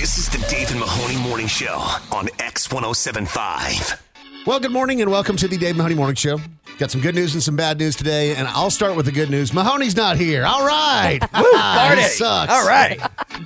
This is the Dave and Mahoney Morning Show on X1075. Well, good morning and welcome to the Dave Mahoney Morning Show. Got some good news and some bad news today, and I'll start with the good news. Mahoney's not here. All right. Woo, party. He sucks. All right.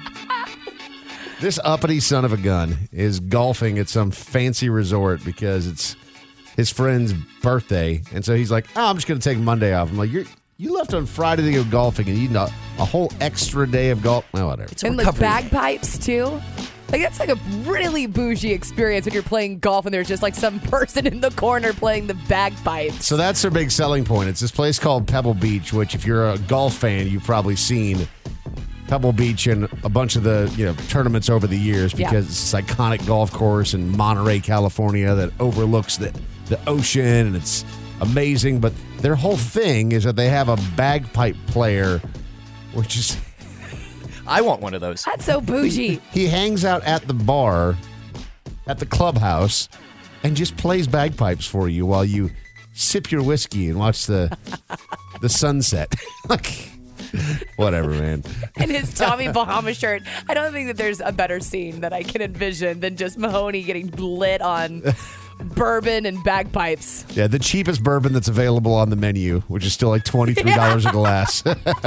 This uppity son of a gun is golfing at some fancy resort because it's his friend's birthday, and so he's like, I'm just going to take Monday off. I'm like, you left on Friday to go golfing, and you need a whole extra day of golf. Well, whatever. And like bagpipes, too. Like, that's like a really bougie experience when you're playing golf and there's just like some person in the corner playing the bagpipes. So that's their big selling point. It's this place called Pebble Beach, which if you're a golf fan, you've probably seen Pebble Beach in a bunch of the tournaments over the years because it's this iconic golf course in Monterey, California that overlooks the ocean, and it's amazing. But their whole thing is that they have a bagpipe player, which is... I want one of those. That's so bougie. He hangs out at the bar, at the clubhouse, and just plays bagpipes for you while you sip your whiskey and watch the sunset. Like, whatever, man. In his Tommy Bahama shirt. I don't think that there's a better scene that I can envision than just Mahoney getting lit on bourbon and bagpipes. Yeah, the cheapest bourbon that's available on the menu, which is still like $23 a glass.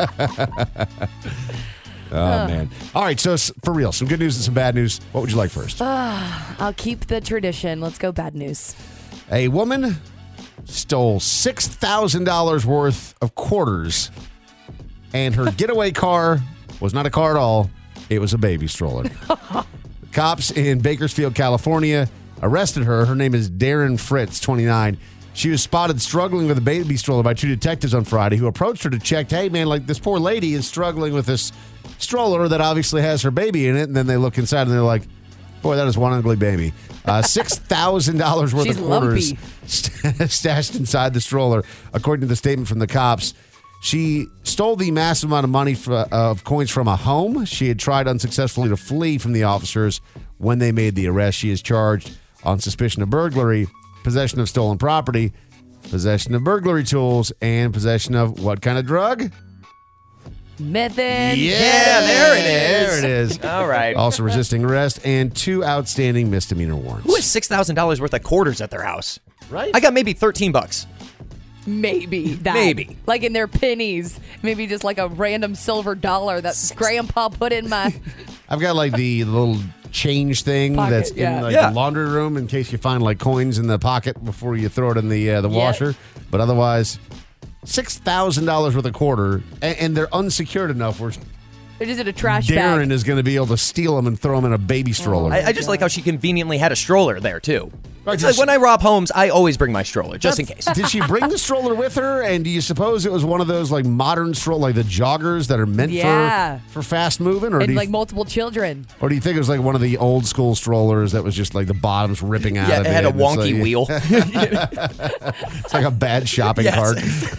Oh, man. All right, so for real, some good news and some bad news. What would you like first? I'll keep the tradition. Let's go bad news. A woman stole $6,000 worth of quarters, and her getaway car was not a car at all. It was a baby stroller. Cops in Bakersfield, California, arrested her. Her name is Darren Fritz, 29. She was spotted struggling with a baby stroller by two detectives on Friday who approached her to check, hey, man, like this poor lady is struggling with this stroller that obviously has her baby in it. And then they look inside and they're like, boy, that is one ugly baby. $6,000 worth She's of quarters stashed inside the stroller, according to the statement from the cops. She stole the massive amount of money of coins from a home. She had tried unsuccessfully to flee from the officers when they made the arrest. She is charged on suspicion of burglary, possession of stolen property, possession of burglary tools, and possession of what kind of drug? Method. Yeah, there it is. There it is. All right. Also resisting arrest and 2 outstanding misdemeanor warrants. Who has $6,000 worth of quarters at their house? Right? I got maybe $13. Maybe that. Maybe. Like in their pennies. Maybe just like a random silver dollar that Grandpa put in my... I've got like the little change thing Pocket, that's yeah. in like the laundry room in case you find like coins in the pocket before you throw it in the washer. But otherwise, $6,000 worth of quarter, and they're unsecured enough where They're just in a trash Darren bag. is going to be able to steal them and throw them in a baby stroller. I just like how she conveniently had a stroller there, too. Right, It's like when I rob homes, I always bring my stroller, just in case. Did she bring the stroller with her? And do you suppose it was one of those like modern stroller, like the joggers that are meant for fast moving, or And like multiple children. or do you think it was like one of the old school strollers that was just like the bottoms ripping out of it? It had a and it's wonky like- wheel. It's like a bad shopping cart.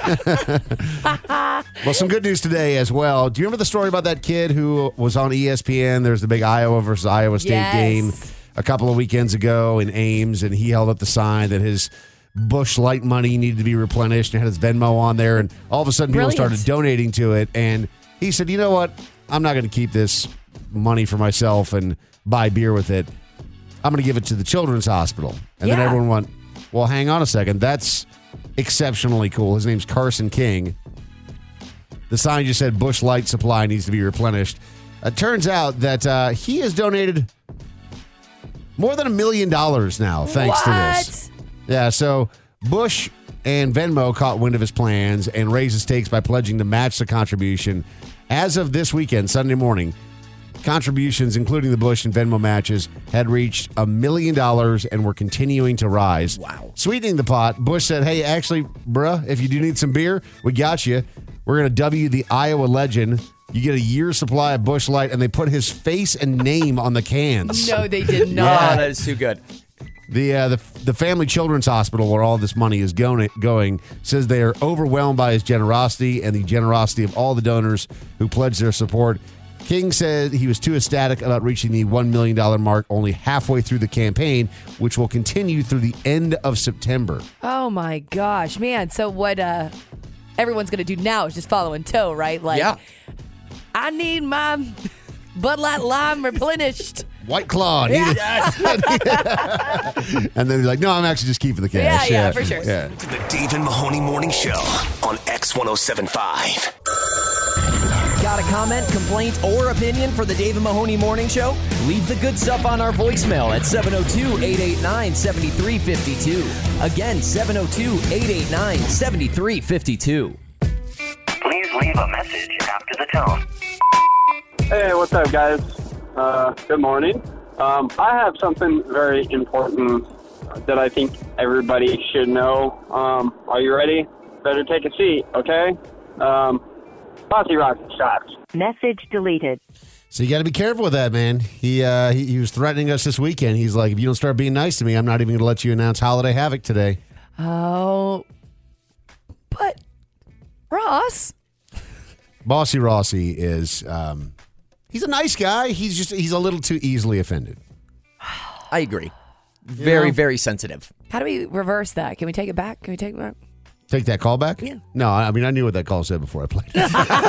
Well, some good news today as well. Do you remember the story about that kid who was on ESPN? There's the big Iowa versus Iowa State game a couple of weekends ago in Ames, and he held up the sign that his Busch Light money needed to be replenished and had his Venmo on there, and all of a sudden people started donating to it, and he said, you know what? I'm not going to keep this money for myself and buy beer with it. I'm going to give it to the Children's Hospital. And then everyone went, well, hang on a second. That's exceptionally cool. His name's Carson King. The sign just said Busch Light supply needs to be replenished. It turns out that he has donated more than $1 million now, thanks to this. Yeah, so Busch and Venmo caught wind of his plans and raised the stakes by pledging to match the contribution. As of this weekend, Sunday morning, contributions, including the Busch and Venmo matches, had reached $1 million and were continuing to rise. Wow. Sweetening the pot, Busch said, hey, actually, bruh, if you do need some beer, we got you. We're going to dub you the Iowa legend. You get a year's supply of Busch Light, and they put his face and name on the cans. No, they did not. Oh, that is too good. The Family Children's Hospital, where all this money is going, says they are overwhelmed by his generosity and the generosity of all the donors who pledged their support. King said he was too ecstatic about reaching the $1 million mark only halfway through the campaign, which will continue through the end of September. Oh, my gosh, man. So what everyone's going to do now is just follow in tow, right? Like, Yeah. I need my Bud Light Lime replenished. White Claw. Yeah. And then he's like, no, I'm actually just keeping the cash. Yeah, for sure. Yeah. To the Dave and Mahoney Morning Show on X1075. Got a comment, complaint, or opinion for the Dave and Mahoney Morning Show? Leave the good stuff on our voicemail at 702-889-7352. Again, 702-889-7352. Please leave a message after the tone. Hey, what's up, guys? Good morning. I have something very important that I think everybody should know. Are you ready? Better take a seat, okay? Posse rocket shots. Message deleted. So you got to be careful with that, man. He was threatening us this weekend. He's like, if you don't start being nice to me, I'm not even going to let you announce Holiday Havoc today. Oh, but Ross. Bossy Rossi is, he's a nice guy. He's a little too easily offended. I agree. Very, very sensitive. How do we reverse that? Can we take it back? Take that call back? Yeah. No, I mean, I knew what that call said before I played it.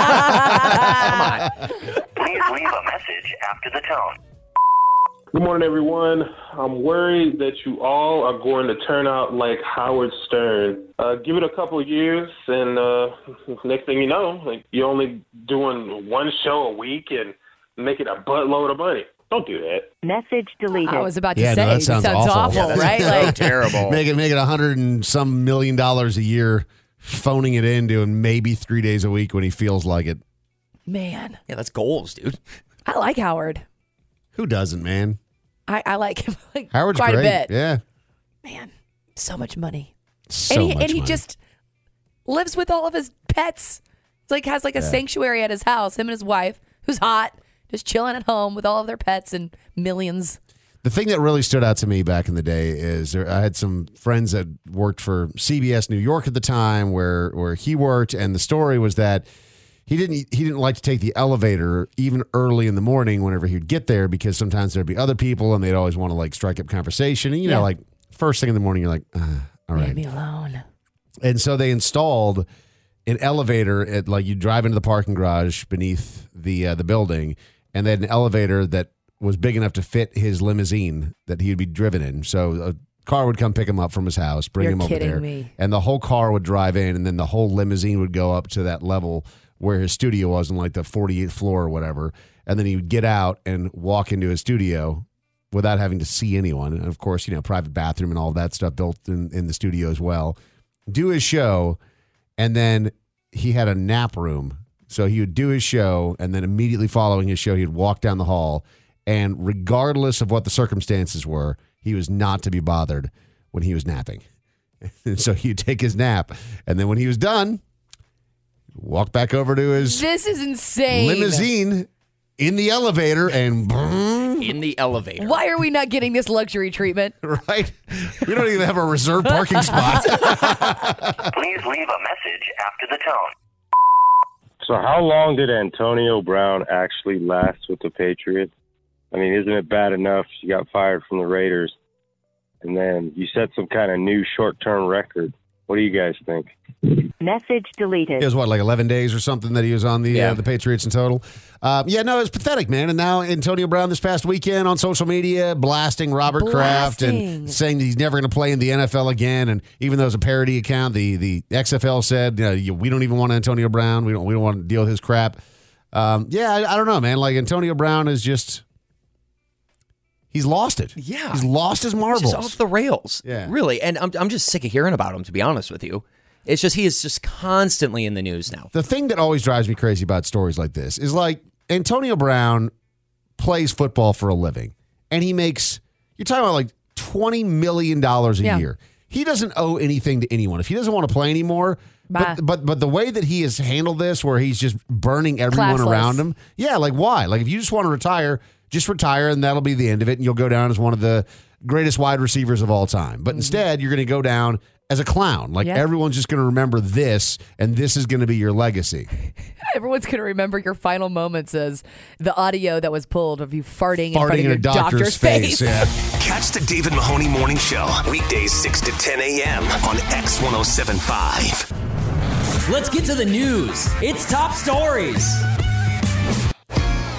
Come on. Please leave a message after the tone. Good morning, everyone. I'm worried that you all are going to turn out like Howard Stern. Give it a couple of years, and next thing you know, like you're only doing one show a week and making a buttload of money. Don't do that. Message deleted. I was about to Yeah, say, no, that sounds awful. awful, Yeah, right? so Like, terrible. Making $100 and some million a year, phoning it in, doing maybe 3 days a week when he feels like it. man, Yeah, that's goals, dude. I like Howard. Who doesn't, man? I like him like Howard's quite great. a bit. Yeah. Man, so much money. So much and he money. just lives with all of his pets. It's like has like a sanctuary at his house. Him and his wife, who's hot, just chilling at home with all of their pets and millions. The thing that really stood out to me back in the day is I had some friends that worked for CBS New York at the time where he worked, and the story was that he didn't like to take the elevator even early in the morning whenever he'd get there, because sometimes there'd be other people and they'd always want to like strike up conversation. And you know, like first thing in the morning, you're like, all right. Leave me alone. And so they installed an elevator at, like, you drive into the parking garage beneath the building, and they had an elevator that was big enough to fit his limousine that he'd be driven in. So a car would come pick him up from his house, bring You're him over kidding there, me. and the whole car would drive in, and then the whole limousine would go up to that level where his studio was, on like the 48th floor or whatever. And then he would get out and walk into his studio without having to see anyone. And of course, you know, private bathroom and all that stuff built in the studio as well. Do his show, and then he had a nap room. So he would do his show, and then immediately following his show, he'd walk down the hall. And regardless of what the circumstances were, he was not to be bothered when he was napping. And so he'd take his nap, and then when he was done, walk back over to his This is insane. limousine in the elevator, and In the elevator. Why are we not getting this luxury treatment? right, we don't even have a reserved parking spot. Please leave a message after the tone. So how long did Antonio Brown actually last with the Patriots? I mean, isn't it bad enough you got fired from the Raiders, and then you set some kind of new short-term record? What do you guys think? Message deleted. It was what, like 11 days or something that he was on the Patriots in total. No, it was pathetic, man. And now Antonio Brown this past weekend on social media blasting Robert Kraft and saying that he's never going to play in the NFL again. And even though it's a parody account, the XFL said, we don't even want Antonio Brown. We don't want to deal with his crap. I don't know, man. Like, Antonio Brown is just, he's lost it. Yeah. He's lost his marbles. He's just off the rails. Yeah. Really. And I'm just sick of hearing about him, to be honest with you. It's just, he is just constantly in the news now. The thing that always drives me crazy about stories like this is, like, Antonio Brown plays football for a living, and he makes, you're talking about like $20 million a year. He doesn't owe anything to anyone. If he doesn't want to play anymore, but the way that he has handled this, where he's just burning everyone around him, like, why? Like, if you just want to retire, just retire, and that'll be the end of it, and you'll go down as one of the greatest wide receivers of all time. But instead, you're going to go down as a clown. Like, everyone's just going to remember this, and this is going to be your legacy. Everyone's going to remember your final moments as the audio that was pulled of you farting in front of in your a doctor's face. Yeah. Catch the Dave and Mahoney Morning Show weekdays 6 to 10 a.m. on X1075. Let's get to the news. It's top stories.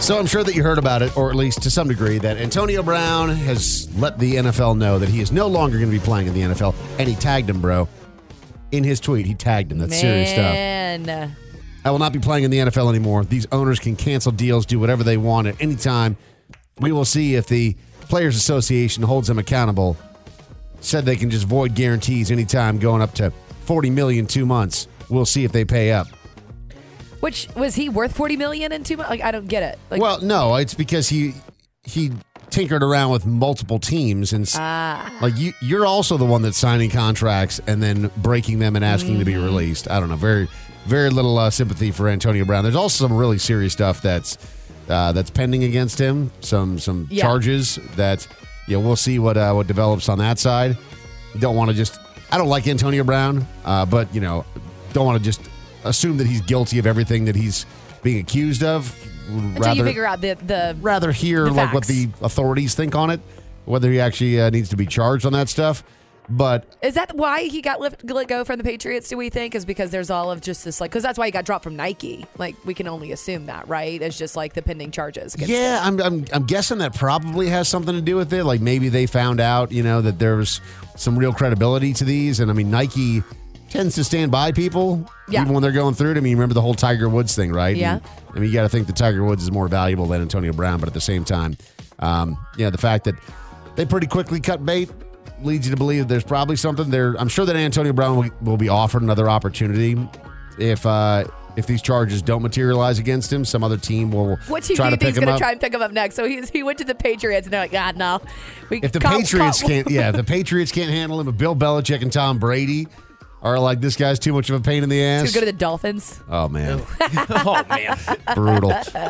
So I'm sure that you heard about it, or at least to some degree, that Antonio Brown has let the NFL know that he is no longer going to be playing in the NFL. And he tagged him, bro. In his tweet, he tagged him. That's serious stuff. I will not be playing in the NFL anymore. These owners can cancel deals, do whatever they want at any time. We will see if the Players Association holds them accountable. Said they can just void guarantees anytime, going up to $40 million 2 months. We'll see if they pay up. Which, was he worth $40 million in 2 months? Like, I don't get it. Like, well, no, it's because he tinkered around with multiple teams, and like you're also the one that's signing contracts and then breaking them and asking to be released. I don't know. Very, very little sympathy for Antonio Brown. There's also some really serious stuff that's pending against him. Some charges that we'll see what develops on that side. Don't want to just. I don't like Antonio Brown, but don't want to just assume that he's guilty of everything that he's being accused of. Until you figure out the rather hear like what the authorities think on it, whether he actually needs to be charged on that stuff. But is that why he got let go from the Patriots? Do we think is because there's all of just this because that's why he got dropped from Nike? Like we can only assume that, right? It's just like the pending charges. Yeah, I'm guessing that probably has something to do with it. Like maybe they found out, that there's some real credibility to these, and I mean Nike tends to stand by people even when they're going through it. I mean, you remember the whole Tiger Woods thing, right? Yeah. And, I mean, you got to think that Tiger Woods is more valuable than Antonio Brown, but at the same time, the fact that they pretty quickly cut bait leads you to believe there's probably something there. I'm sure that Antonio Brown will be offered another opportunity if these charges don't materialize against him. Some other team will try to pick him up. He's going to try and pick him up next. So he went to the Patriots, and they're like, God, no. If the Patriots can't handle him, if Bill Belichick and Tom Brady are like, this guy's too much of a pain in the ass. He's going to go to the Dolphins. Oh, man. Oh, man. Brutal.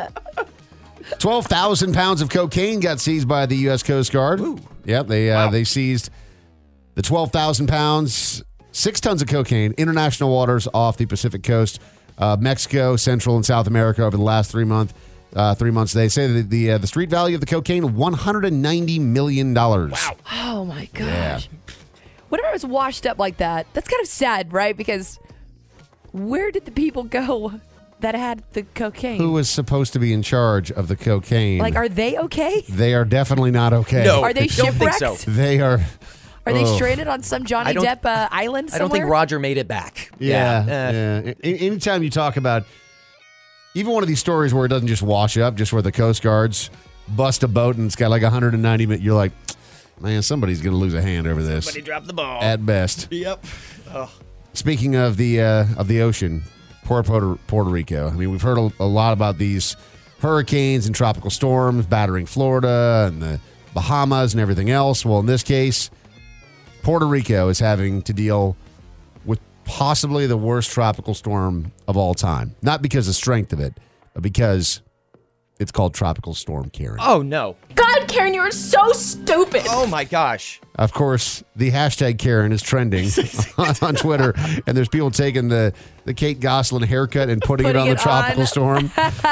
12,000 pounds of cocaine got seized by the U.S. Coast Guard. Ooh. Yep, they seized the 12,000 pounds, 6 tons of cocaine, international waters off the Pacific coast, Mexico, Central, and South America over the last 3 months. They say that the street value of the cocaine, $190 million. Wow. Oh, my gosh. Yeah. Whenever it's washed up like that, that's kind of sad, right? Because where did the people go that had the cocaine? Who was supposed to be in charge of the cocaine? Like, are they okay? They are definitely not okay. No, are they shipwrecked? Don't think so. They are. Are they stranded on some Johnny Depp island somewhere? I don't think Roger made it back. Yeah. Anytime you talk about even one of these stories where it doesn't just wash up, just where the Coast Guards bust a boat and it's got like 190 minutes, you're like, man, somebody's going to lose a hand over this. Somebody dropped the ball. At best. Yep. Oh. Speaking of the ocean, Puerto Rico. I mean, we've heard a lot about these hurricanes and tropical storms battering Florida and the Bahamas and everything else. Well, in this case, Puerto Rico is having to deal with possibly the worst tropical storm of all time. Not because of the strength of it, but because it's called Tropical Storm Karen. Oh, no. God, Karen, you are so stupid. Oh, my gosh. Of course, the hashtag Karen is trending on Twitter, and there's people taking the Kate Gosselin haircut and putting it on the tropical storm.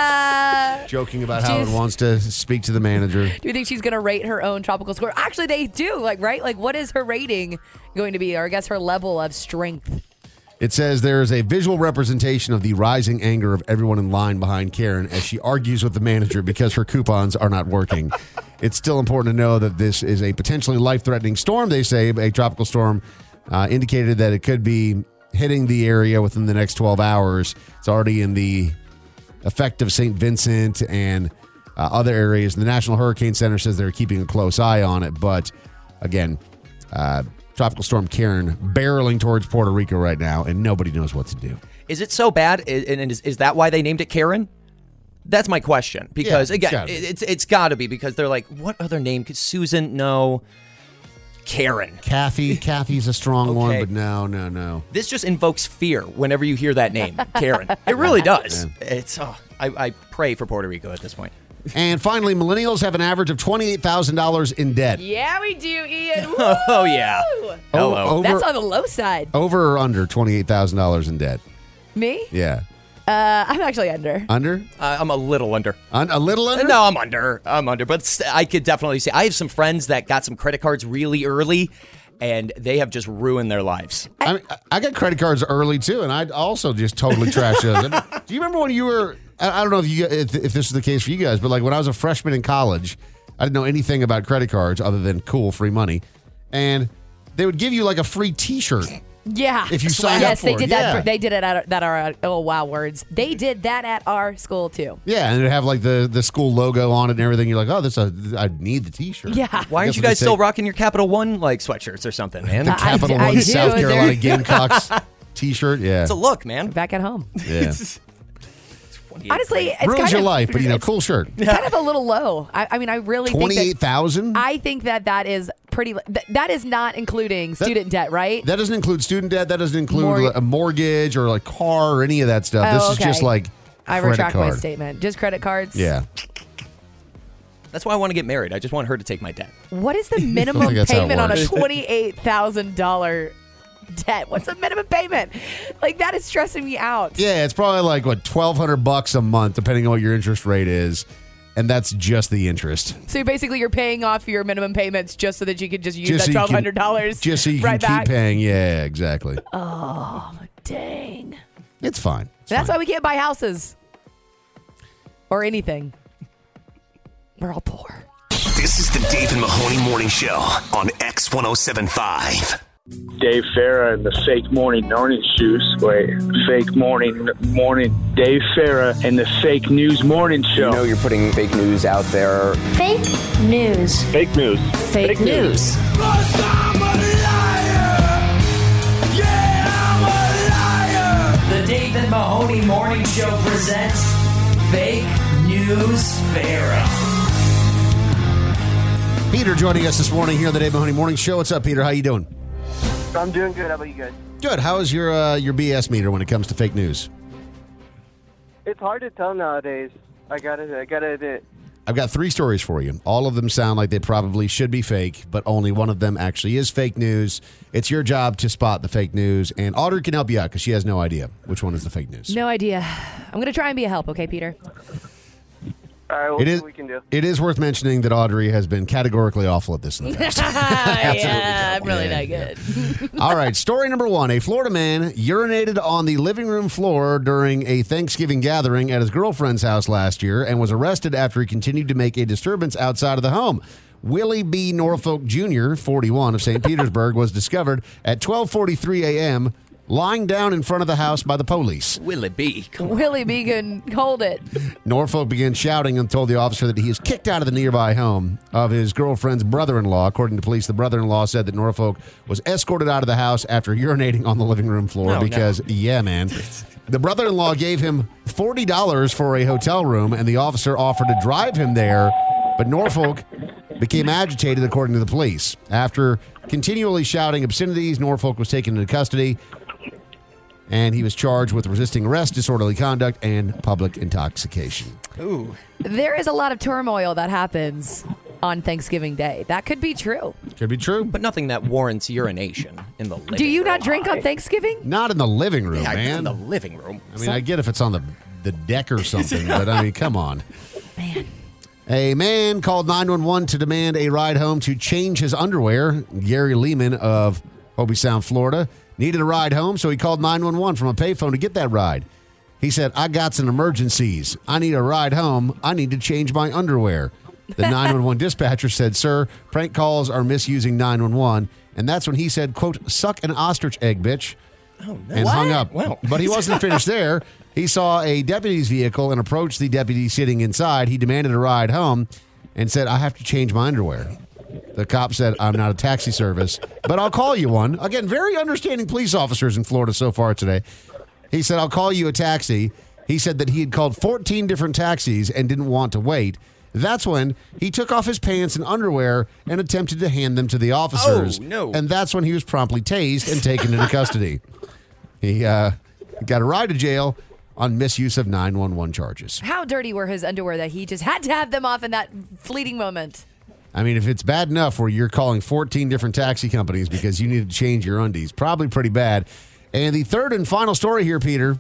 Joking about how it wants to speak to the manager. Do you think she's going to rate her own tropical storm? Actually, they do, right? Like, what is her rating going to be, or I guess her level of strength? It says there is a visual representation of the rising anger of everyone in line behind Karen as she argues with the manager because her coupons are not working. It's still important to know that this is a potentially life-threatening storm, they say. A tropical storm indicated that it could be hitting the area within the next 12 hours. It's already in the effect of St. Vincent and other areas. The National Hurricane Center says they're keeping a close eye on it. But, again, Tropical Storm Karen barreling towards Puerto Rico right now, and nobody knows what to do. Is it so bad? And is that why they named it Karen? That's my question. Because, again, it's got to be because they're like, what other name? Susan? No. Karen. Kathy. Kathy's a strong one, but no. This just invokes fear whenever you hear that name, Karen. It really does. Yeah. It's. I pray for Puerto Rico at this point. And finally, millennials have an average of $28,000 in debt. Yeah, we do, Ian. Oh, yeah. Hello. That's on the low side. Over or under $28,000 in debt? Me? Yeah. I'm actually under. Under? I'm a little under. A little under? No, I'm under. But I could definitely say I have some friends that got some credit cards really early, and they have just ruined their lives. I got credit cards early, too, and I also just totally trashed those. Do you remember when you were I don't know if this is the case for you guys, but like when I was a freshman in college, I didn't know anything about credit cards other than cool free money, and they would give you like a free T-shirt. Yeah. If you signed up for they did it. that. Yeah. They did it at our. Oh wow, words. They did that at our school too. Yeah, and it'd have like the school logo on it and everything. You're like, oh, I need the T-shirt. Yeah. Why aren't you guys still rocking your Capital One like sweatshirts or something, man? The Capital One South Carolina Gamecocks T-shirt? Yeah. It's a look, man. Back at home. Yeah. Honestly, it's ruins kind your of, life, but cool shirt. Kind of a little low. I mean, I really think $28,000. I think that is pretty. That is not including student debt, right? That doesn't include student debt. That doesn't include a mortgage or like car or any of that stuff. This is just like I credit retract my card. statement. Just credit cards. Yeah. That's why I want to get married. I just want her to take my debt. What is the minimum that's how it payment on a works. $28,000 debt? What's the minimum payment? Like that is stressing me out. Yeah, it's probably like what $1,200 a month, depending on what your interest rate is, and that's just the interest. So basically, you're paying off your minimum payments just so that you can just use Just that so you can- $1,200 Just so you right can back. keep paying. Yeah, exactly. Oh dang! It's fine. That's why we can't buy houses or anything. We're all poor. This is the Dave and Mahoney Morning Show on X1075. Dave Farah and the fake morning shoes. Wait, fake morning. Dave Farah and the fake news morning show. You know you're putting fake news out there. Fake news. Fake news. Fake news. The Dave and Mahoney Morning Show presents Fake News Farah. Peter joining us this morning here on the Dave Mahoney Morning Show. What's up, Peter? How you doing? I'm doing good. How about you guys? Good. How is your BS meter when it comes to fake news? It's hard to tell nowadays. I gotta admit. I've got 3 stories for you. All of them sound like they probably should be fake, but only one of them actually is fake news. It's your job to spot the fake news, and Audrey can help you out because she has no idea which one is the fake news. No idea. I'm going to try and be a help, okay, Peter? All right, we'll see what we can do. It is worth mentioning that Audrey has been categorically awful at this in the past. Yeah, I'm really not good. All right, story number 1. A Florida man urinated on the living room floor during a Thanksgiving gathering at his girlfriend's house last year and was arrested after he continued to make a disturbance outside of the home. Willie B. Norfolk Jr., 41, of St. Petersburg, was discovered at 12:43 a.m., lying down in front of the house by the police. Willie B. Willie B. can hold it. Norfolk began shouting and told the officer that he is kicked out of the nearby home of his girlfriend's brother-in-law. According to police, the brother-in-law said that Norfolk was escorted out of the house after urinating on the living room floor yeah, man. The brother-in-law gave him $40 for a hotel room, and the officer offered to drive him there, but Norfolk became agitated, according to the police. After continually shouting obscenities, Norfolk was taken into custody, and he was charged with resisting arrest, disorderly conduct, and public intoxication. Ooh. There is a lot of turmoil that happens on Thanksgiving Day. That could be true. Could be true. But nothing that warrants urination in the living room. Do you not drink on Thanksgiving? Not in the living room, Yeah, man. in the living room. I mean, I get if it's on the deck or something, but I mean, come on. Man. A man called 911 to demand a ride home to change his underwear. Gary Lehman of Hobe Sound, Florida, needed a ride home, so he called 911 from a payphone to get that ride. He said, I got some emergencies. I need a ride home. I need to change my underwear. The 911 dispatcher said, sir, prank calls are misusing 911. And that's when he said, quote, suck an ostrich egg, bitch. Oh, no. And hung up. Wow. But he wasn't finished there. He saw a deputy's vehicle and approached the deputy sitting inside. He demanded a ride home and said, I have to change my underwear. The cop said, I'm not a taxi service, but I'll call you one. Again, very understanding police officers in Florida so far today. He said, I'll call you a taxi. He said that he had called 14 different taxis and didn't want to wait. That's when he took off his pants and underwear and attempted to hand them to the officers. Oh, no. And that's when he was promptly tased and taken into custody. He got a ride to jail on misuse of 911 charges. How dirty were his underwear that he just had to have them off in that fleeting moment? I mean, if it's bad enough where you're calling 14 different taxi companies because you need to change your undies, probably pretty bad. And the third and final story here, Peter.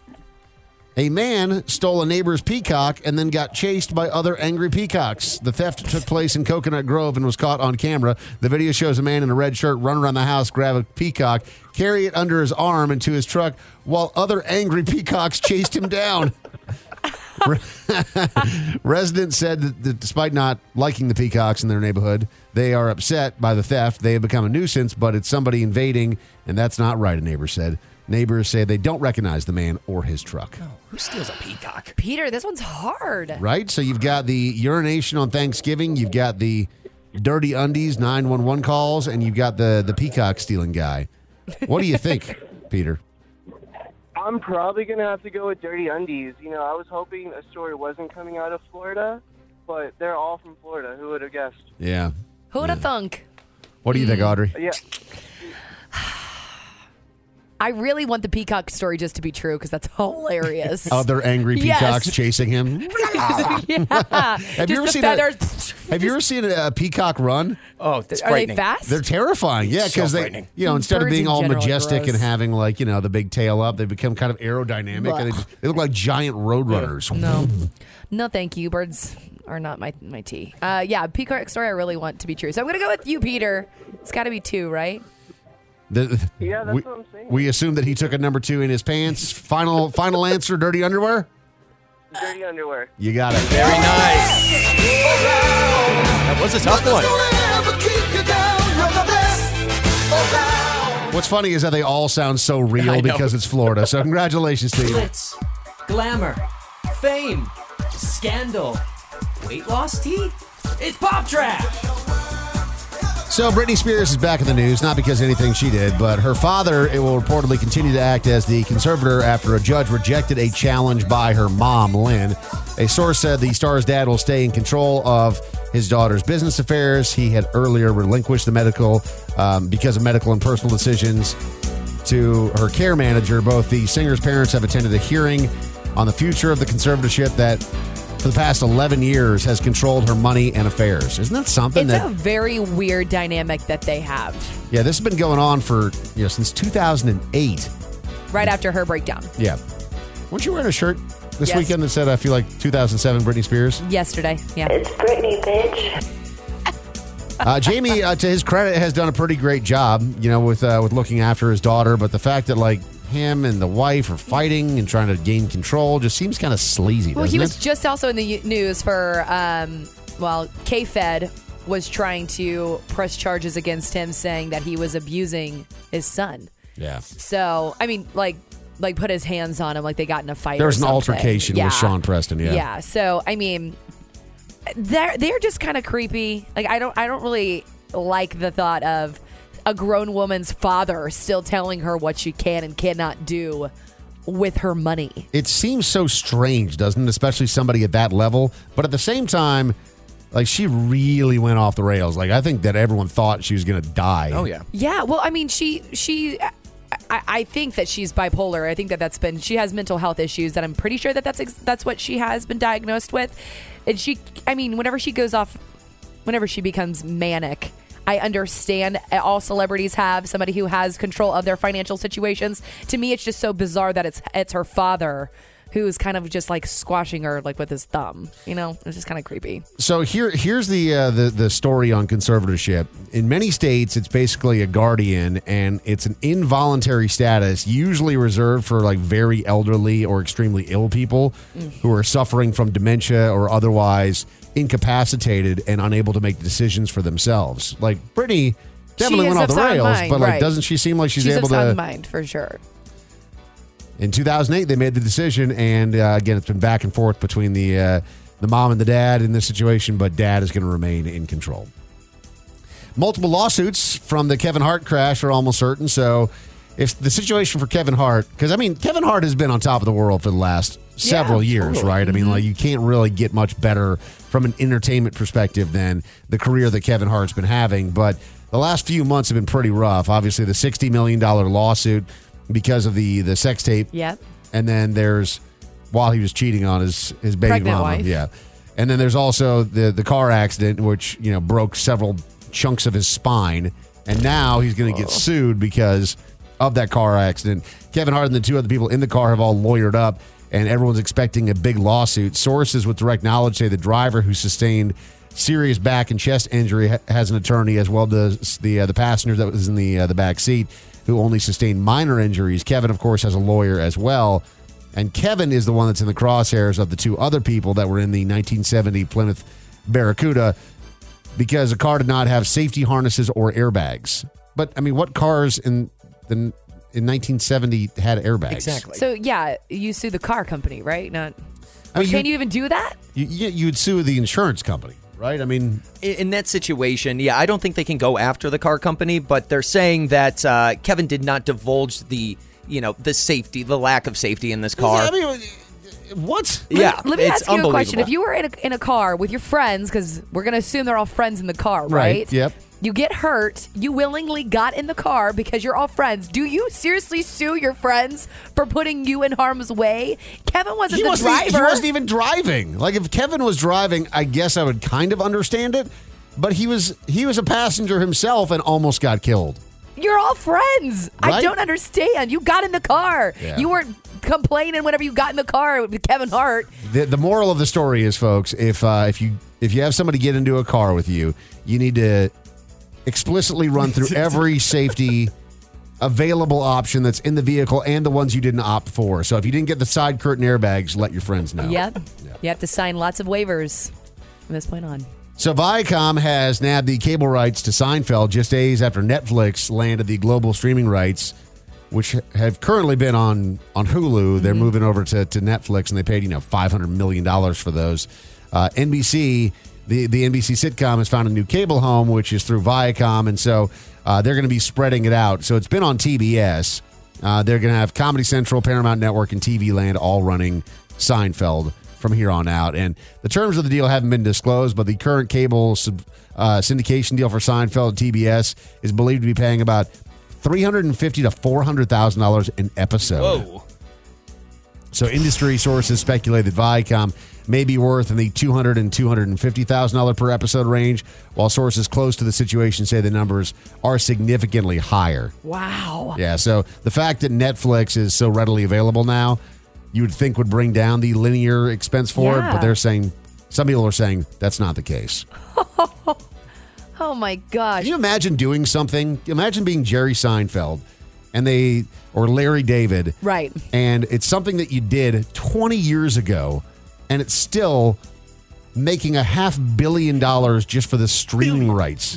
A man stole a neighbor's peacock and then got chased by other angry peacocks. The theft took place in Coconut Grove and was caught on camera. The video shows a man in a red shirt run around the house, grab a peacock, carry it under his arm into his truck while other angry peacocks chased him down. Residents said that despite not liking the peacocks in their neighborhood, they are upset by the theft. They have become a nuisance, but it's somebody invading, and that's not right, a neighbor said. Neighbors say they don't recognize the man or his truck. Oh, who steals a peacock? Peter, this one's hard. Right? So you've got the urination on Thanksgiving, you've got the dirty undies, 911 calls, and you've got the peacock stealing guy. What do you think, Peter? I'm probably going to have to go with Dirty Undies. You know, I was hoping a story wasn't coming out of Florida, but they're all from Florida. Who would have guessed? Yeah. Who would have thunk? What do you think, Audrey? Yeah. I really want the peacock story just to be true because that's hilarious. Other angry peacocks Yes. chasing him. Yeah. Have you ever seen Have you ever seen a peacock run? Oh, that's Are frightening. they fast? They're terrifying. Yeah, So because frightening. instead of Birds being in all general are majestic gross. and having the big tail up, they become kind of aerodynamic and they look like giant road runners. No, thank you. Birds are not my tea. Peacock story I really want to be true. So I'm going to go with you, Peter. It's got to be 2, right? Yeah, that's what I'm saying. We assume that he took a number 2 in his pants. Final answer, dirty underwear? Dirty underwear. You got it. Very nice. That was a tough one. What's funny is that they all sound so real because it's Florida. So congratulations to you. Glitz, glamour, fame, scandal, weight loss tea. It's Pop Trash. So Britney Spears is back in the news, not because of anything she did, but her father will reportedly continue to act as the conservator after a judge rejected a challenge by her mom, Lynn. A source said the star's dad will stay in control of his daughter's business affairs. He had earlier relinquished the medical because of medical and personal decisions to her care manager. Both the singer's parents have attended a hearing on the future of the conservatorship that for the past 11 years has controlled her money and affairs. Isn't that something? It's a very weird dynamic that they have. Yeah, this has been going on for since 2008. Right after her breakdown. Yeah. Weren't you wearing a shirt this Yes. weekend that said, I feel like 2007 Britney Spears? Yesterday, yeah. It's Britney, bitch. Jamie, to his credit, has done a pretty great job, with looking after his daughter. But the fact that him and the wife are fighting and trying to gain control just seems kind of sleazy. Well, doesn't he was it? just also in the news for, K-Fed was trying to press charges against him, saying that he was abusing his son. Yeah. So, I mean, put his hands on him, like they got in a fight. There was or an something. altercation with Sean Preston. Yeah. Yeah. So, I mean, they're just kind of creepy. I don't really like the thought of a grown woman's father still telling her what she can and cannot do with her money. It seems so strange, doesn't it? Especially somebody at that level. But at the same time, she really went off the rails. I think that everyone thought she was going to die. Oh, yeah. Yeah. Well, I mean, I think that she's bipolar. I think that she has mental health issues that I'm pretty sure that's what she has been diagnosed with. And whenever she becomes manic, I understand all celebrities have somebody who has control of their financial situations. To me, it's just so bizarre that it's her father who's kind of just squashing her with his thumb. It's just kind of creepy. So here's the story on conservatorship. In many states, it's basically a guardian, and it's an involuntary status, usually reserved for very elderly or extremely ill people who are suffering from dementia or otherwise incapacitated and unable to make decisions for themselves. Brittany definitely went off the rails, mind, but right. doesn't she seem like she's able of to? sound mind for sure. In 2008, they made the decision, and again, it's been back and forth between the mom and the dad in this situation, but dad is going to remain in control. Multiple lawsuits from the Kevin Hart crash are almost certain, so if the situation for Kevin Hart, because, Kevin Hart has been on top of the world for the last several years, totally. right? You can't really get much better from an entertainment perspective than the career that Kevin Hart's been having, but the last few months have been pretty rough. Obviously, the $60 million lawsuit because of the sex tape. Yep. And then there's, while he was cheating on his baby Pregnant mama. wife. Yeah. And then there's also the car accident, which, broke several chunks of his spine. And now he's going to get sued because of that car accident. Kevin Hart and the 2 other people in the car have all lawyered up, and everyone's expecting a big lawsuit. Sources with direct knowledge say the driver who sustained serious back and chest injury has an attorney, as well as the passenger that was in the back seat, who only sustained minor injuries. Kevin, of course, has a lawyer as well. And Kevin is the one that's in the crosshairs of the two other people that were in the 1970 Plymouth Barracuda because the car did not have safety harnesses or airbags. But, I mean, what cars in 1970 had airbags? Exactly. So, yeah, you sue the car company, right? Not. I mean, can you even do that? You would sue the insurance company, right? I mean, in that situation, yeah, I don't think they can go after the car company, but they're saying that Kevin did not divulge the safety, the lack of safety in this car. Yeah, I mean, what? Let me ask you a question. If you were in a car with your friends, because we're going to assume they're all friends in the car, right? Yep. You get hurt. You willingly got in the car because you're all friends. Do you seriously sue your friends for putting you in harm's way? Kevin wasn't the driver. He wasn't even driving. Like, if Kevin was driving, I guess I would kind of understand it. But he was a passenger himself and almost got killed. You're all friends. Right? I don't understand. You got in the car. Yeah. You weren't complaining whenever you got in the car with Kevin Hart. The moral of the story is, folks, if you have somebody get into a car with you, you need to explicitly run through every safety available option that's in the vehicle and the ones you didn't opt for. So if you didn't get the side curtain airbags, let your friends know. Yep. You have to sign lots of waivers from this point on. So Viacom has nabbed the cable rights to Seinfeld just days after Netflix landed the global streaming rights, which have currently been on Hulu. They're moving over to Netflix, and they paid $500 million for those. NBC, the NBC sitcom, has found a new cable home, which is through Viacom, and so they're going to be spreading it out. So it's been on TBS. They're going to have Comedy Central, Paramount Network, and TV Land all running Seinfeld from here on out. And the terms of the deal haven't been disclosed, but the current cable syndication deal for Seinfeld and TBS is believed to be paying about $350,000 to $400,000 an episode. Whoa. So industry sources speculate that Viacom may be worth in the $200,000 and $250,000 per episode range, while sources close to the situation say the numbers are significantly higher. Wow. Yeah, so the fact that Netflix is so readily available now, you would think would bring down the linear expense for it, but they're saying, some people are saying that's not the case. Oh my gosh. Can you imagine doing something? Imagine being Jerry Seinfeld or Larry David. Right. And it's something that you did 20 years ago, and it's still making $500 million just for the streaming rights.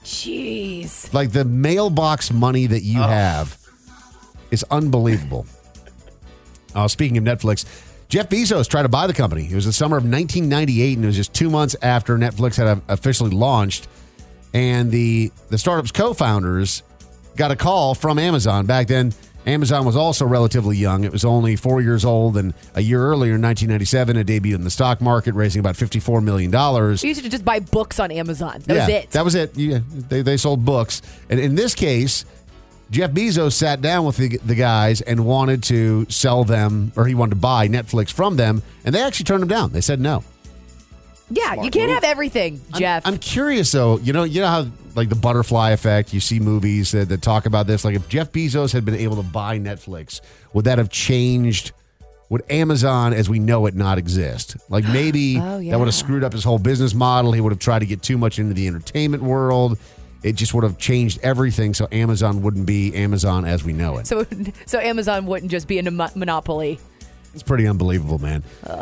Jeez. Like, the mailbox money that you have is unbelievable. Speaking of Netflix, Jeff Bezos tried to buy the company. It was the summer of 1998, and it was just 2 months after Netflix had officially launched. And the startup's co-founders got a call from Amazon. Back then, Amazon was also relatively young. It was only 4 years old, and a year earlier in 1997, it debuted in the stock market, raising about $54 million. You used to just buy books on Amazon. That was it. That was it. Yeah, they sold books. And in this case, Jeff Bezos sat down with the guys and wanted to sell them, or he wanted to buy Netflix from them, and they actually turned him down. They said no. Yeah, you can't have everything, Jeff. I'm curious, though. You know how, like, the butterfly effect, you see movies that talk about this. Like, if Jeff Bezos had been able to buy Netflix, would that have changed? Would Amazon as we know it not exist? Like, maybe that would have screwed up his whole business model. He would have tried to get too much into the entertainment world. It just would have changed everything, so Amazon wouldn't be Amazon as we know it. So Amazon wouldn't just be a monopoly. It's pretty unbelievable, man.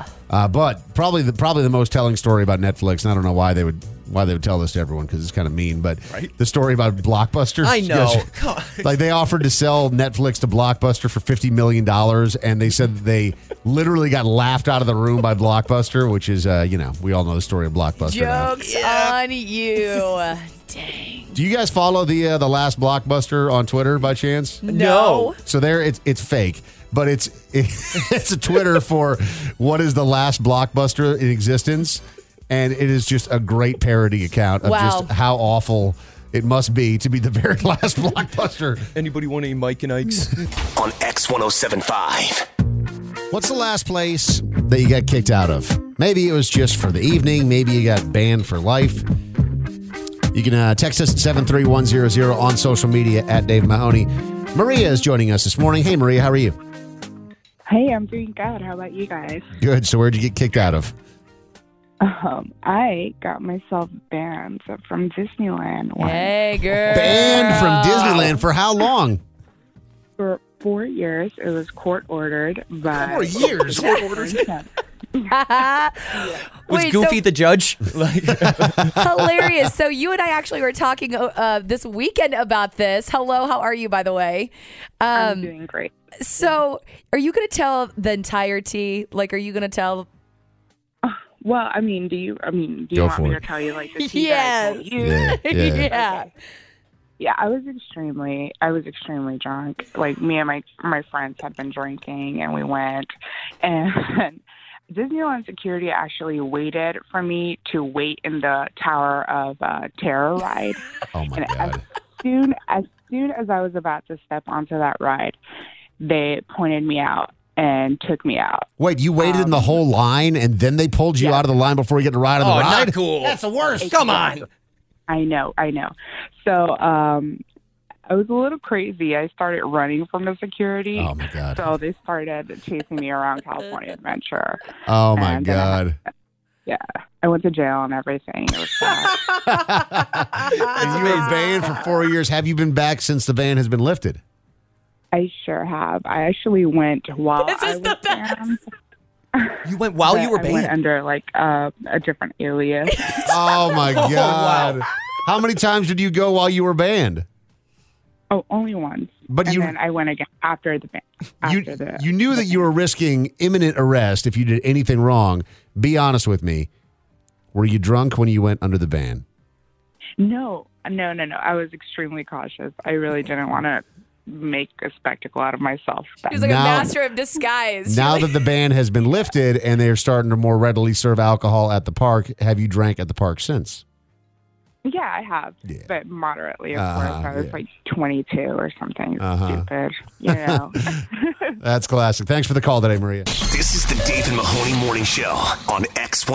But probably the most telling story about Netflix, and I don't know why they would tell this to everyone, because it's kind of mean, but the story about Blockbuster. I know. Like, they offered to sell Netflix to Blockbuster for $50 million, and they said that they literally got laughed out of the room by Blockbuster, which is, we all know the story of Blockbuster. Jokes on you. Dang. Do you guys follow the last Blockbuster on Twitter by chance? No. So it's fake, but it's a Twitter for what is the last Blockbuster in existence, and it is just a great parody account of just how awful it must be to be the very last Blockbuster. Anybody want any Mike and Ike's? On X1075. What's the last place that you got kicked out of? Maybe it was just for the evening. Maybe you got banned for life. You can text us at 73100 on social media at Dave Mahoney. Maria is joining us this morning. Hey, Maria, how are you? Hey, I'm doing good. How about you guys? Good. So where'd you get kicked out of? I got myself banned from Disneyland. Hey, girl. Banned from Disneyland for how long? For 4 years. It was court ordered, but 4 years? Was Goofy the judge? Hilarious. So you and I actually were talking this weekend about this. Hello, how are you, by the way? I'm doing great. So are you going to tell the entirety? Like, are you going to tell? Well, I mean, do you want me to tell you like the tea that I told you? Yeah. Yeah. Yeah, I was extremely drunk. Like me and my friends had been drinking, and we went, and Disneyland security actually waited for me to wait in the Tower of Terror ride. Oh my and God! As soon as I was about to step onto that ride, they pointed me out and took me out. Wait, you waited in the whole line, and then they pulled you out of the line before you get to ride on the ride? Not cool. That's the worst. Come on. I know. So I was a little crazy. I started running from the security. Oh, my God. So they started chasing me around California Adventure. Oh, my God. I went to jail and everything. It was sad. And you were banned for 4 years. Have you been back since the ban has been lifted? I sure have. I actually went while This is the best. You went while you were I banned? went under like a different alias. Oh, my God. wow. How many times did you go while you were banned? Oh, only once. But and you- then I went again after the ban. You knew that you were risking imminent arrest if you did anything wrong. Be honest with me. Were you drunk when you went under the ban? No. I was extremely cautious. I really didn't want to make a spectacle out of myself. He was like a master of disguise. Now that the ban has been lifted and they're starting to more readily serve alcohol at the park, have you drank at the park since? Yeah, I have, but moderately, of course. I was like 22 or something stupid, you know. That's classic. Thanks for the call today, Maria. This is the Dave and Mahoney Morning Show on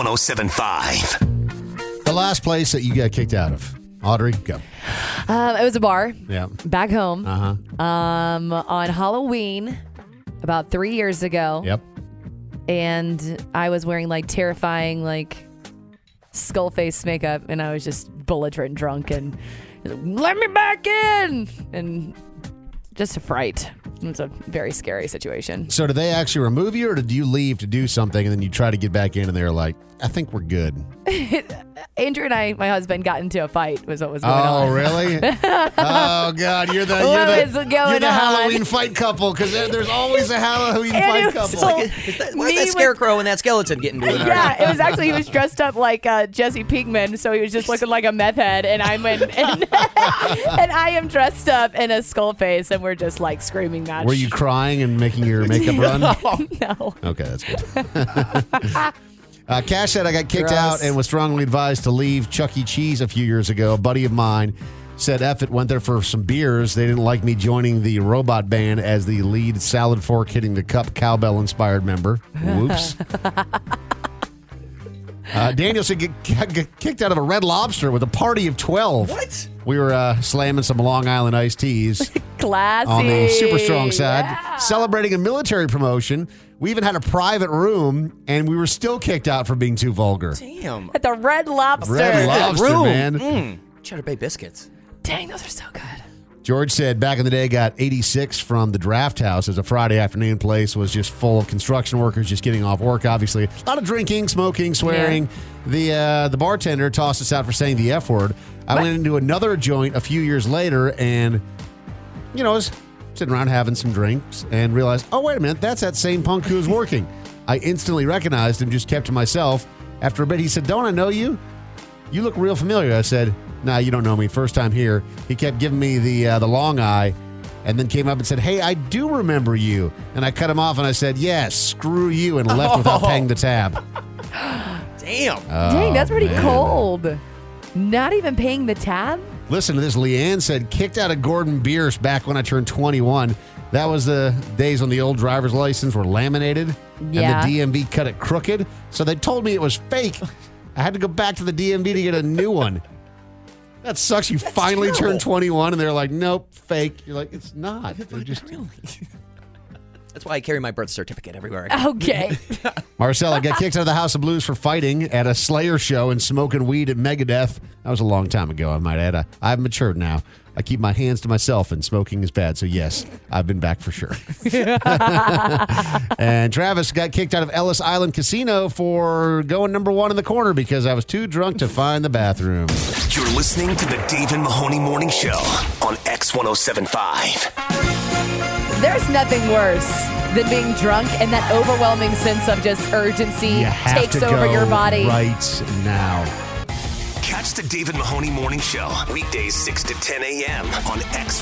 X1075. The last place that you got kicked out of. Audrey, go. It was a bar. Yeah. Back home. Uh-huh. On Halloween about 3 years ago. Yep. And I was wearing like terrifying skull face makeup, and I was just belligerent drunk and let me back in, and just a fright. It was a very scary situation. So did they actually remove you, or did you leave to do something and then you try to get back in and they're like, I think we're good? Andrew and I, my husband, got into a fight was what was going on. Oh, really? Oh, God. You're the Halloween fight couple, because there's always a Halloween fight couple. Where's that scarecrow and that skeleton getting to it? Yeah, it was actually, he was dressed up like Jesse Pinkman, so he was just looking like a meth head, and and I am dressed up in a skull face, and we're just like screaming match. Were you crying and making your makeup run? No. Okay, that's good. Cash said I got kicked Gross. out and was strongly advised to leave Chuck E. Cheese a few years ago. A buddy of mine said F it, went there for some beers. They didn't like me joining the robot band as the lead salad fork hitting the cup cowbell inspired member. Whoops. Daniel said get kicked out of a Red Lobster with a party of 12. What? We were slamming some Long Island iced teas. Classy. On the super strong side, celebrating a military promotion. We even had a private room, and we were still kicked out for being too vulgar. Damn. At the Red Lobster. Red Lobster, man. Cheddar Bay biscuits. Dang, those are so good. George said back in the day, got 86 from the Draft House as a Friday afternoon place, was just full of construction workers just getting off work, obviously. A lot of drinking, smoking, swearing. Yeah. The bartender tossed us out for saying the F word. I went into another joint a few years later and, I was sitting around having some drinks and realized, oh, wait a minute, that's that same punk who was working. I instantly recognized him, just kept to myself. After a bit, he said, don't I know you? You look real familiar. I said, nah, you don't know me. First time here. He kept giving me the long eye and then came up and said, hey, I do remember you. And I cut him off and I said, yes, screw you, and left without paying the tab. Damn. Dang, that's pretty cold. Not even paying the tab? Listen to this. Leanne said, kicked out of Gordon Bierce back when I turned 21. That was the days when the old driver's license were laminated Yeah. and the DMV cut it crooked. So they told me it was fake. I had to go back to the DMV to get a new one. That sucks. You finally turned 21 and they're like, nope, fake. You're like, it's not. They're just That's why I carry my birth certificate everywhere I go. Okay. Marcella got kicked out of the House of Blues for fighting at a Slayer show and smoking weed at Megadeth. That was a long time ago, I might add. I've matured now. I keep my hands to myself, and smoking is bad. So, yes, I've been back for sure. And Travis got kicked out of Ellis Island Casino for going number 1 in the corner because I was too drunk to find the bathroom. You're listening to the Dave and Mahoney Morning Show on X1075. There's nothing worse than being drunk and that overwhelming sense of just urgency takes over your body. Right now. Catch the Dave and Mahoney Morning Show weekdays 6 to 10 a.m. on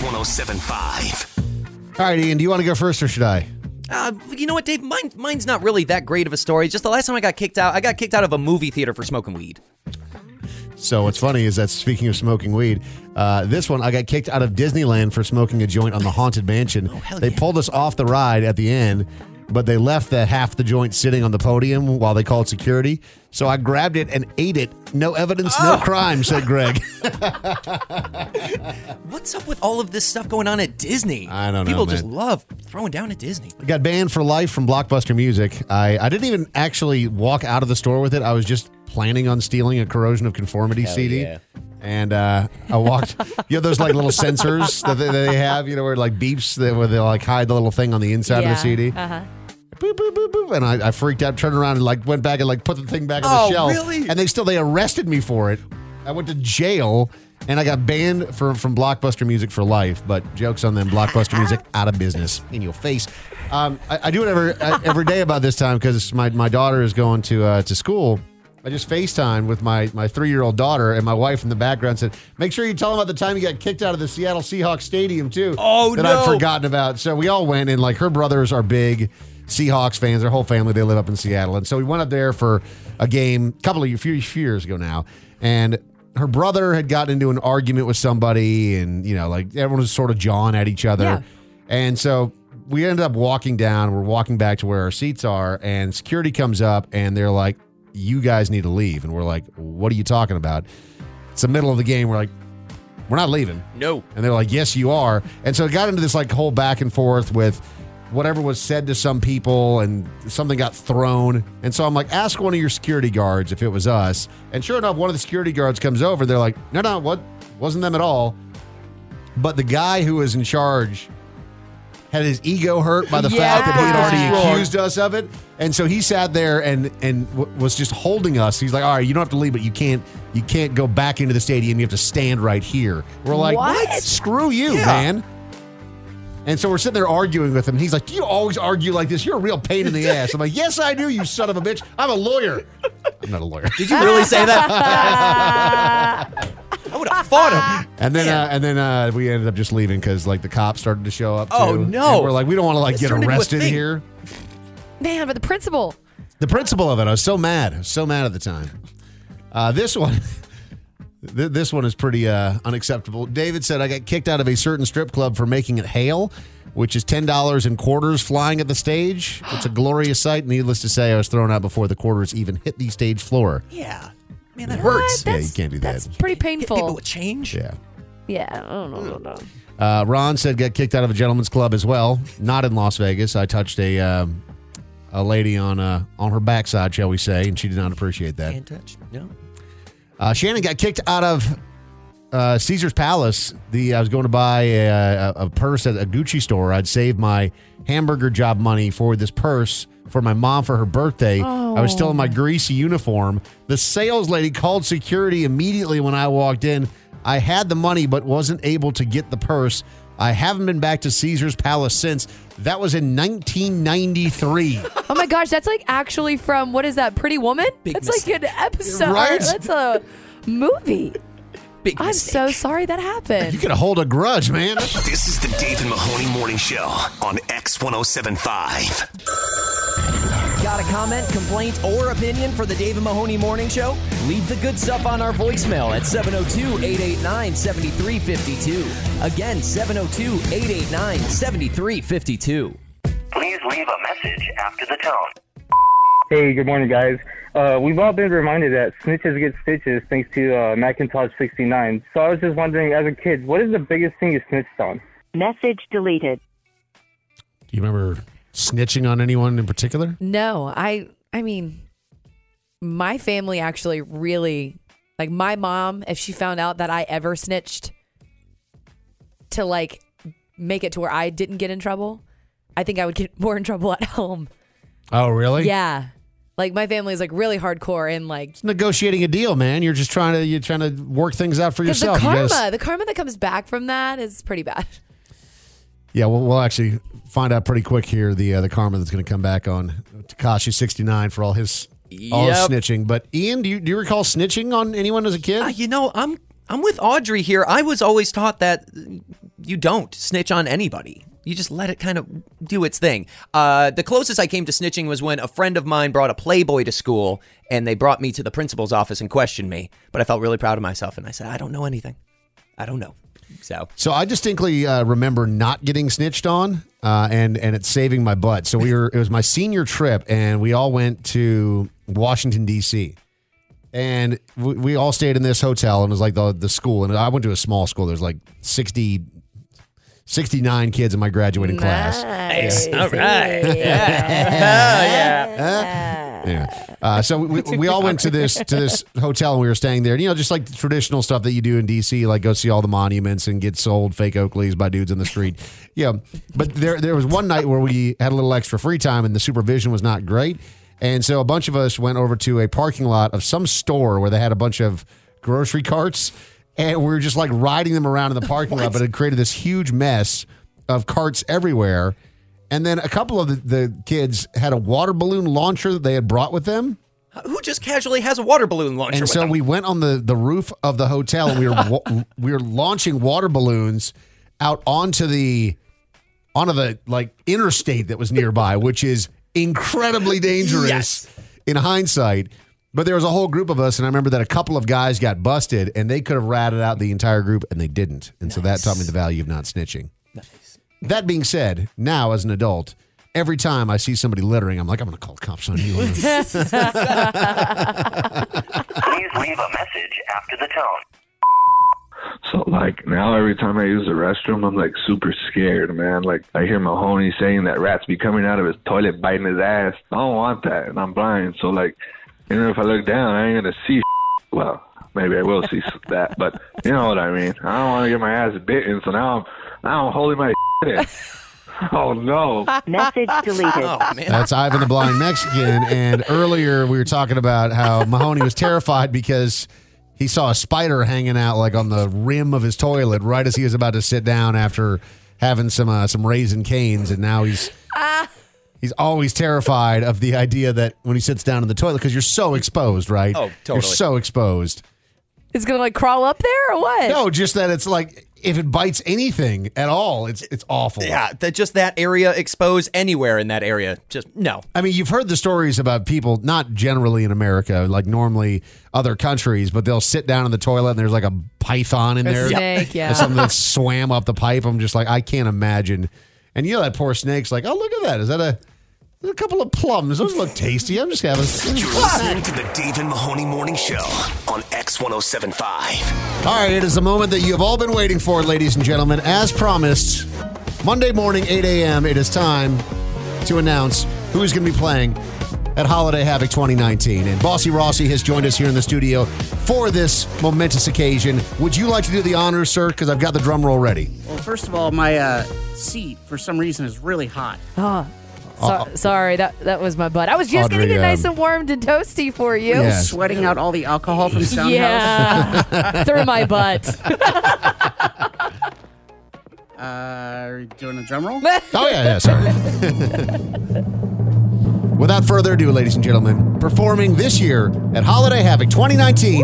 X1075. All right, Ian, do you want to go first or should I? You know what, Dave? Mine's not really that great of a story. Just the last time I got kicked out of a movie theater for smoking weed. So what's funny is that speaking of smoking weed, this one, I got kicked out of Disneyland for smoking a joint on the Haunted Mansion. They pulled us off the ride at the end, but they left half the joint sitting on the podium while they called security. So I grabbed it and ate it. No evidence, no crime, said Greg. What's up with all of this stuff going on at Disney? I don't know, People man. just love throwing down at Disney. I got banned for life from Blockbuster Music. I didn't even actually walk out of the store with it. I was just planning on stealing a Corrosion of Conformity CD. Yeah. And I walked, those like little sensors that they have, where it like beeps, where they like hide the little thing on the inside of the CD. Uh-huh. Boop, boop, boop, boop. And I freaked out, turned around and like went back and like put the thing back on the shelf. Really? And they arrested me for it. I went to jail and I got banned from Blockbuster Music for life. But joke's on them, Blockbuster Music out of business in your face. I do it every day about this time because my daughter is going to school. I just FaceTimed with my 3-year-old daughter, and my wife in the background said, make sure you tell them about the time you got kicked out of the Seattle Seahawks stadium, too. Oh, that no. I'd forgotten about. So we all went, and like her brothers are big Seahawks fans. Their whole family, they live up in Seattle. And so we went up there for a game a few years ago now. And her brother had gotten into an argument with somebody, and, like everyone was sort of jawing at each other. Yeah. And so we ended up walking down. We're walking back to where our seats are, and security comes up, and they're like, you guys need to leave. And we're like, what are you talking about? It's the middle of the game. We're like, we're not leaving. No. And they're like, yes, you are. And so it got into this like whole back and forth with whatever was said to some people, and something got thrown. And so I'm like, ask one of your security guards if it was us. And sure enough, one of the security guards comes over. They're like, no, what? Wasn't them at all. But the guy who was in charge had his ego hurt by the fact that he had already accused us of it. And so he sat there and was just holding us. He's like, all right, you don't have to leave, but you can't go back into the stadium. You have to stand right here. We're like, what? Screw you, man. And so we're sitting there arguing with him. He's like, you always argue like this. You're a real pain in the ass. I'm like, yes, I do, you son of a bitch. I'm a lawyer. I'm not a lawyer. Did you really say that? I would have fought him. And then we ended up just leaving because like the cops started to show up. Oh, too. no. And we're like, we don't want to like get arrested here. Man, but the principal of it, I was so mad. I was so mad at the time. This one is pretty unacceptable. David said, I got kicked out of a certain strip club for making it hail, which is $10 in quarters flying at the stage. It's a glorious sight. Needless to say, I was thrown out before the quarters even hit the stage floor. Yeah. Man, that hurts. Yeah, you can't do that. That's pretty painful. Hit people with change? Yeah. Yeah, I don't know. Ron said, got kicked out of a gentleman's club as well. Not in Las Vegas. I touched a lady on her backside, shall we say, and she did not appreciate that. Can't touch. No. Shannon got kicked out of Caesar's Palace. I was going to buy a purse at a Gucci store. I'd saved my hamburger job money for this purse for my mom for her birthday. I was still in my greasy uniform. The sales lady called security immediately when I walked in. I had the money but wasn't able to get the purse. I haven't been back to Caesar's Palace since. That was in 1993. Oh my gosh, that's like actually from, what is that, Pretty Woman? That's like an episode. Right? That's a movie. Big I'm mistake. so sorry that happened. You could hold a grudge, man. This is the Dave and Mahoney Morning Show on X1075. Got a comment, complaint, or opinion for the Dave and Mahoney Morning Show? Leave the good stuff on our voicemail at 702-889-7352. Again, 702-889-7352. Please leave a message after the tone. Hey, good morning, guys. We've all been reminded that snitches get stitches thanks to Macintosh 69. So I was just wondering, as a kid, what is the biggest thing you snitched on? Message deleted. Do you remember snitching on anyone in particular? No, I mean, my family actually really, like my mom, if she found out that I ever snitched, to like make it to where I didn't get in trouble, I think I would get more in trouble at home. Oh, really? Yeah. Like my family is like really hardcore and like It's negotiating a deal, man. You're just trying to work things out for yourself. The karma that comes back from that is pretty bad. Yeah, we'll actually find out pretty quick here the karma that's going to come back on Tekashi 69 for all his snitching. But Ian, do you recall snitching on anyone as a kid? I'm with Audrey here. I was always taught that you don't snitch on anybody. You just let it kind of do its thing. The closest I came to snitching was when a friend of mine brought a Playboy to school, and they brought me to the principal's office and questioned me. But I felt really proud of myself, and I said, I don't know anything. I don't know. So I distinctly remember not getting snitched on, and it's saving my butt. So it was my senior trip, and we all went to Washington, D.C., and we all stayed in this hotel, and it was like the school. And I went to a small school. There's like 69 kids in my graduating class. Nice. Yeah. All right. Yeah. So we all went to this hotel, and we were staying there. You know, just like the traditional stuff that you do in D.C., like go see all the monuments and get sold fake Oakleys by dudes in the street. Yeah. But there was one night where we had a little extra free time, and the supervision was not great. And so a bunch of us went over to a parking lot of some store where they had a bunch of grocery carts. And we were just like riding them around in the parking lot, but it created this huge mess of carts everywhere. And then a couple of the kids had a water balloon launcher that they had brought with them. Who just casually has a water balloon launcher? And so we went on the roof of the hotel, and we were launching water balloons out onto the like interstate that was nearby, which is incredibly dangerous in hindsight. But there was a whole group of us, and I remember that a couple of guys got busted, and they could have ratted out the entire group, and they didn't. And so that taught me the value of not snitching. Nice. That being said, now as an adult, every time I see somebody littering, I'm like, I'm going to call the cops on you. Please leave a message after the tone. So, like, now every time I use the restroom, I'm, like, super scared, man. Like, I hear Mahoney saying that rats be coming out of his toilet biting his ass. I don't want that, and I'm blind. So, like, even if I look down, I ain't going to see well, maybe I will see that, but you know what I mean. I don't want to get my ass bitten, so now I'm holding my in. Oh, no. Message deleted. Oh, man. That's Ivan the Blind Mexican. And earlier we were talking about how Mahoney was terrified because he saw a spider hanging out like on the rim of his toilet right as he was about to sit down after having some Raisin Canes. And now he's always terrified of the idea that when he sits down in the toilet, because you're so exposed, right? Oh, totally. You're so exposed. It's going to like crawl up there or what? No, just that it's like if it bites anything at all, it's awful. Yeah, just that area exposed anywhere in that area. Just no. I mean, you've heard the stories about people, not generally in America, like normally other countries, but they'll sit down in the toilet and there's like a python in there. Snake, yeah. Or something that swam up the pipe. I'm just like, I can't imagine. And you know that poor snake's like, oh, look at that. Is that a couple of plums? Those look tasty. I'm just having. You're listening to the Dave and Mahoney Morning Show on X1075. All right, it is the moment that you have all been waiting for, ladies and gentlemen. As promised, Monday morning, 8 a.m., it is time to announce who is going to be playing at Holiday Havoc 2019. And Bossy Rossi has joined us here in the studio for this momentous occasion. Would you like to do the honors, sir? Because I've got the drum roll ready. Well, first of all, my seat, for some reason, is really hot. Sorry, that was my butt. I was just Audrey, getting it nice and warmed and toasty for you. Yes. Sweating out all the alcohol from Soundhouse. Yeah, through my butt. Are you doing a drum roll? Oh, yeah, sorry. Without further ado, ladies and gentlemen, performing this year at Holiday Havoc 2019.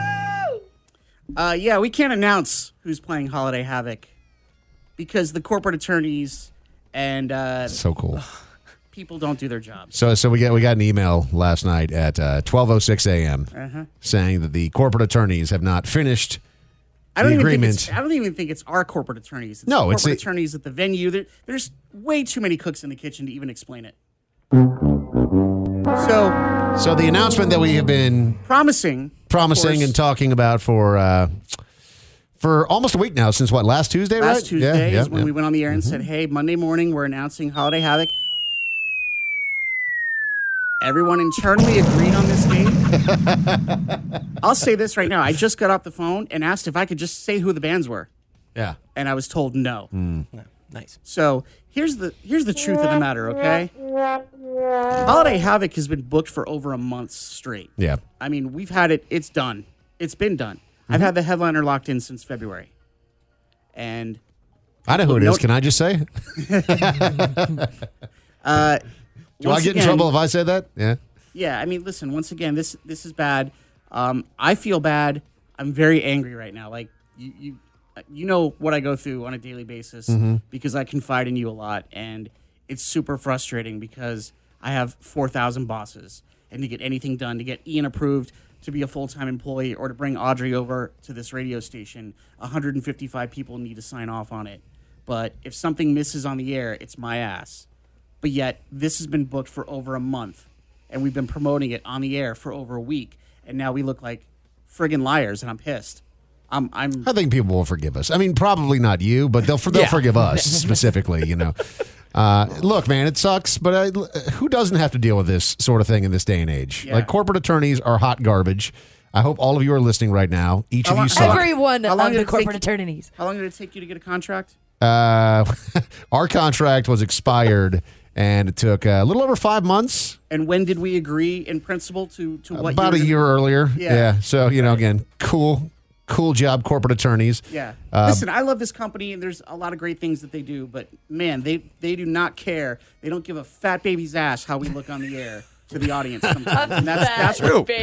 Yeah, we can't announce who's playing Holiday Havoc because the corporate attorneys and So cool. people don't do their jobs. So we got an email last night at 12:06 a.m. saying that the corporate attorneys have not finished the agreement. I don't even think it's our corporate attorneys. It's No, the it's corporate attorneys at the venue. There's way too many cooks in the kitchen to even explain it. So the announcement that we have been promising and talking about for almost a week now, since what, last Tuesday, right? Last Tuesday is when we went on the air and said, hey, Monday morning we're announcing Holiday Havoc. Everyone internally agreed on this date. I'll say this right now. I just got off the phone and asked if I could just say who the bands were. Yeah. And I was told no. Nice. So here's the truth of the matter, okay? Holiday Havoc has been booked for over a month straight. Yeah. I mean, we've had it. It's done. It's been done. I've had the headliner locked in since February. And I know who it is. Can I just say? Do I get in trouble if I say that? Yeah. Yeah. I mean, listen. Once again, this is bad. I feel bad. I'm very angry right now. Like you know what I go through on a daily basis because I confide in you a lot, and it's super frustrating because I have 4,000 bosses, and to get anything done, to get Ian approved to be a full-time employee or to bring Audrey over to this radio station, 155 people need to sign off on it. But if something misses on the air, it's my ass. But yet, this has been booked for over a month, and we've been promoting it on the air for over a week, and now we look like friggin' liars, and I'm pissed. I think people will forgive us. I mean, probably not you, but they'll forgive us specifically, you know. Look, man, it sucks, but who doesn't have to deal with this sort of thing in this day and age? Yeah. Like, corporate attorneys are hot garbage. I hope all of you are listening right now. Each of you suck. Every one of the corporate attorneys. How long did it take you to get a contract? Our contract was expired, and it took a little over 5 months. And when did we agree in principle to what? About a year earlier. Yeah. So, you know, again, cool job, corporate attorneys. Yeah. Listen, I love this company, and there's a lot of great things that they do, but man, they do not care. They don't give a fat baby's ass how we look on the air to the audience sometimes. And that's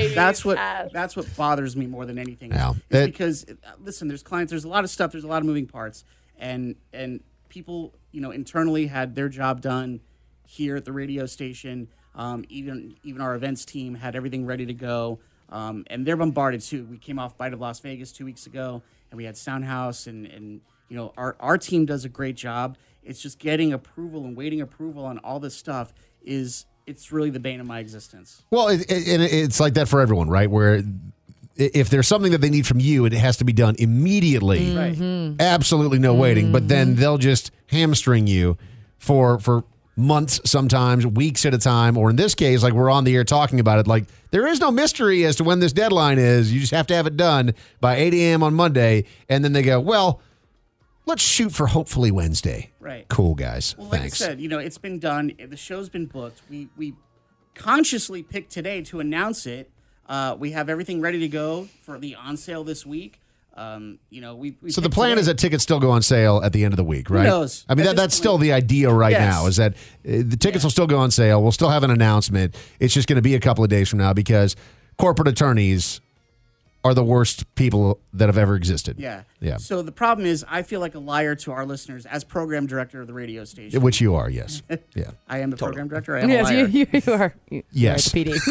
what bothers me more than anything. Yeah. It's because listen, there's clients, there's a lot of stuff, there's a lot of moving parts, and people, you know, internally had their job done here at the radio station. Even our events team had everything ready to go. And they're bombarded too. We came off Bite of Las Vegas 2 weeks ago, and we had Soundhouse, and you know, our team does a great job. It's just getting approval and waiting approval on all this stuff it's really the bane of my existence. Well, it's like that for everyone, right? Where if there's something that they need from you, it has to be done immediately. Right. Absolutely no waiting. But then they'll just hamstring you for months, sometimes weeks at a time, or in this case, like we're on the air talking about it, like there is no mystery as to when this deadline is. You just have to have it done by 8 a.m. on Monday, and then they go, well, let's shoot for hopefully Wednesday. Right. Cool, guys. Well, like Thanks. I said, you know, it's been done. The show's been booked. We consciously picked today to announce it. We have everything ready to go for the on sale this week. You know, we so the plan is that tickets still go on sale at the end of the week, right? Who knows? I mean, that's still the idea right now, is that the tickets will still go on sale. We'll still have an announcement. It's just going to be a couple of days from now because corporate attorneys are the worst people that have ever existed. Yeah. Yeah. So the problem is I feel like a liar to our listeners as program director of the radio station. Which you are, yes. Yeah. I am the program director. I am a Yes, liar. you are. Yes. Right, PD.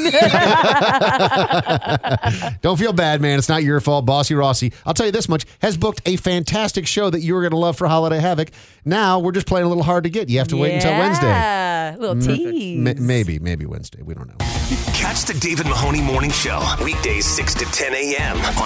Don't feel bad, man. It's not your fault. Bossy Rossi, I'll tell you this much, has booked a fantastic show that you were going to love for Holiday Havoc. Now we're just playing a little hard to get. You have to wait until Wednesday. Yeah, little tease. Maybe Wednesday. We don't know. Catch the David Mahoney Morning Show weekdays 6 to 10 a.m. on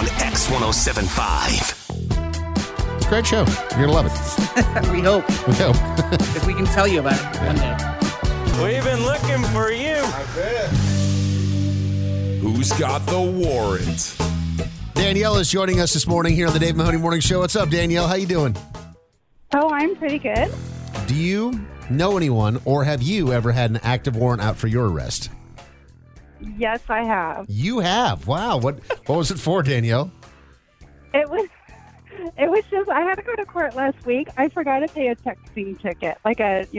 X1075. It's a great show. You're going to love it. We hope. We hope. If we can tell you about it one day. We've been looking for you. I bet. Who's got the warrant? Danielle is joining us this morning here on the Dave Mahoney Morning Show. What's up, Danielle? How you doing? Oh, I'm pretty good. Do you know anyone, or have you ever had an active warrant out for your arrest? Yes, I have. You have? Wow. What was it for, Danielle? It was just, I had to go to court last week. I forgot to pay a texting ticket, like a,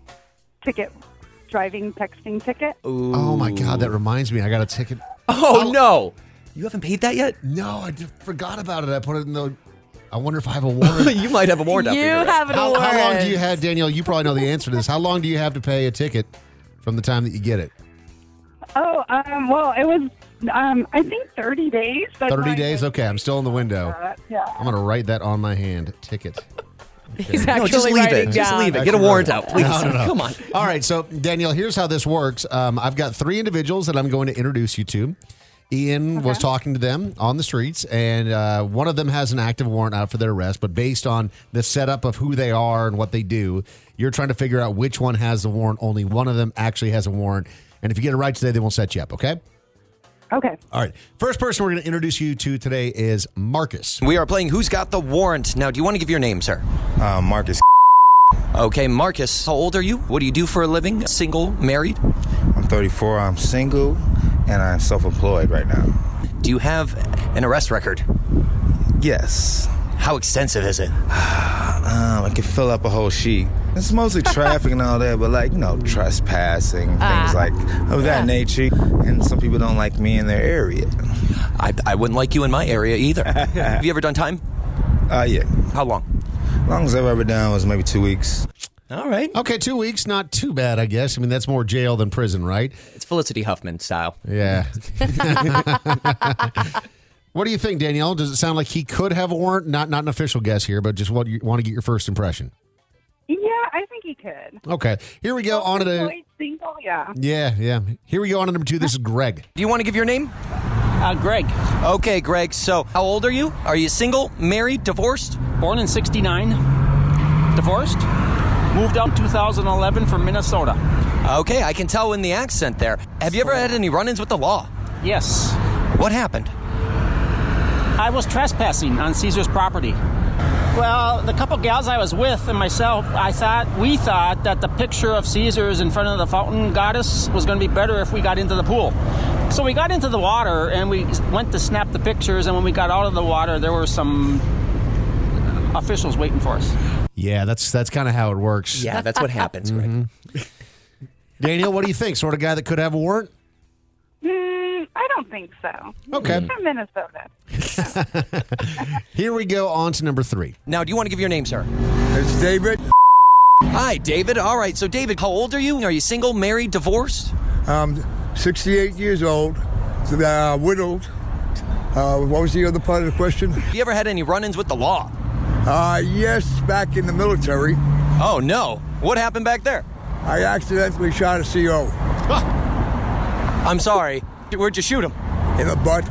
driving texting ticket. Ooh. Oh, my God. That reminds me. I got a ticket. Oh, no. You haven't paid that yet? No, I just forgot about it. I put it in the... I wonder if I have a warrant. You might have a warrant. You have a warrant. How long do you have, Danielle? You probably know the answer to this. How long do you have to pay a ticket from the time that you get it? Oh, well, it was, I think 30 days. 30 days? Okay, I'm still in the window. Yeah. I'm going to write that on my hand. Ticket. Okay. He's No, actually just leave writing it. Just down. leave it. Get a warrant out, please. No. Come on. All right, so Danielle, here's how this works. I've got 3 individuals that I'm going to introduce you to. Ian was talking to them on the streets, and one of them has an active warrant out for their arrest, but based on the setup of who they are and what they do, you're trying to figure out which one has the warrant. Only one of them actually has a warrant, and if you get it right today, they won't set you up, okay? Okay. All right. First person we're going to introduce you to today is Marcus. We are playing Who's Got the Warrant. Now, do you want to give your name, sir? Marcus. Okay, Marcus, how old are you? What do you do for a living? Single? Married? I'm 34. I'm single, and I'm self-employed right now. Do you have an arrest record? Yes. How extensive is it? I can fill up a whole sheet. It's mostly traffic and all that, but trespassing, things like of that nature. And some people don't like me in their area. I wouldn't like you in my area either. Have you ever done time? Yeah. How long? Longest I've ever done was maybe 2 weeks. All right. Okay, 2 weeks, not too bad, I guess. I mean, that's more jail than prison, right? It's Felicity Huffman style. Yeah. What do you think, Danielle? Does it sound like he could have a warrant? Not an official guess here, but just what you want to get your first impression. Yeah, I think he could. Okay, here we go on to the... Single, yeah. Yeah. Here we go on to number 2. This is Greg. Do you want to give your name? Greg. Okay, Greg. So, how old are you? Are you single, married, divorced? Born in 69. Divorced. Moved out 2011 from Minnesota. Okay, I can tell in the accent there. Have you ever had any run-ins with the law? Yes. What happened? I was trespassing on Caesar's property. Well, the couple gals I was with and myself, we thought that the picture of Caesar's in front of the fountain goddess was going to be better if we got into the pool. So we got into the water and we went to snap the pictures, and when we got out of the water, there were some officials waiting for us. Yeah, that's kind of how it works. Yeah, that's what happens, Greg. Mm-hmm. Daniel, what do you think? Sort of guy that could have a warrant? I don't think so. Okay. He's from Minnesota. Here we go on to number 3. Now, do you want to give your name, sir? It's David. Hi, David. All right, so David, how old are you? Are you single, married, divorced? 68 years old, widowed. What was the other part of the question? Have you ever had any run-ins with the law? Yes, back in the military. Oh, no. What happened back there? I accidentally shot a CO. I'm sorry. Where'd you shoot him? In the butt.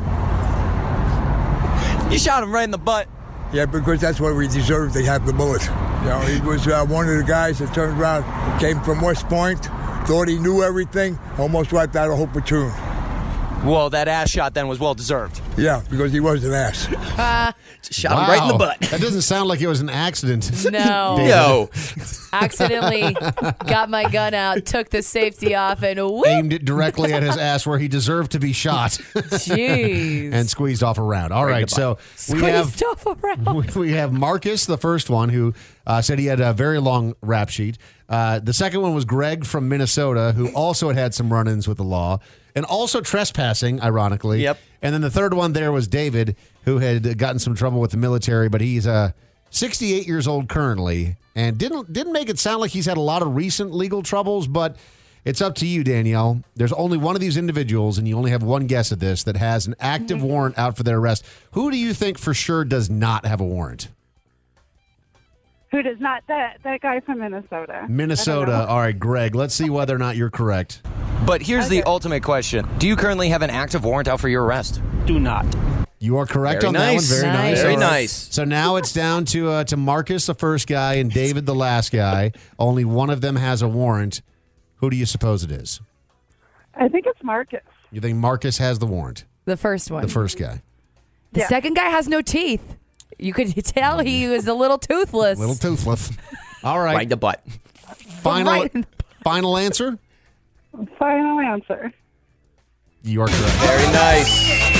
You shot him right in the butt. Yeah, because that's what we deserved to have the bullet. You know, he was one of the guys that turned around, came from West Point, thought he knew everything, almost wiped out a whole platoon. Well, that ass shot then was well-deserved. Yeah, because he was an ass. Shot him right in the butt. That doesn't sound like it was an accident. No. No. Accidentally got my gun out, took the safety off, and whoop. Aimed it directly at his ass where he deserved to be shot. Jeez. And squeezed off a round. All right, so Squeezed off a round. we have Marcus, the first one, who said he had a very long rap sheet. The second one was Greg from Minnesota, who also had some run-ins with the law. And also trespassing, ironically. Yep. And then the third one there was David, who had gotten some trouble with the military, but he's 68 years old currently, and didn't make it sound like he's had a lot of recent legal troubles, but it's up to you, Danielle. There's only one of these individuals, and you only have one guess at this, that has an active warrant out for their arrest. Who do you think for sure does not have a warrant? Who does not? That guy from Minnesota. Minnesota. All right, Greg, let's see whether or not you're correct. But here's the ultimate question. Do you currently have an active warrant out for your arrest? Do not. You are correct Very on nice. that one. Very nice. Very All right. nice. So now it's down to Marcus, the first guy, and David, the last guy. Only one of them has a warrant. Who do you suppose it is? I think it's Marcus. You think Marcus has the warrant? The first one. The first guy. The second guy has no teeth. You could tell he was a little toothless. Little toothless. All right. Right in the butt. Final answer? Final answer. You are correct. Very nice.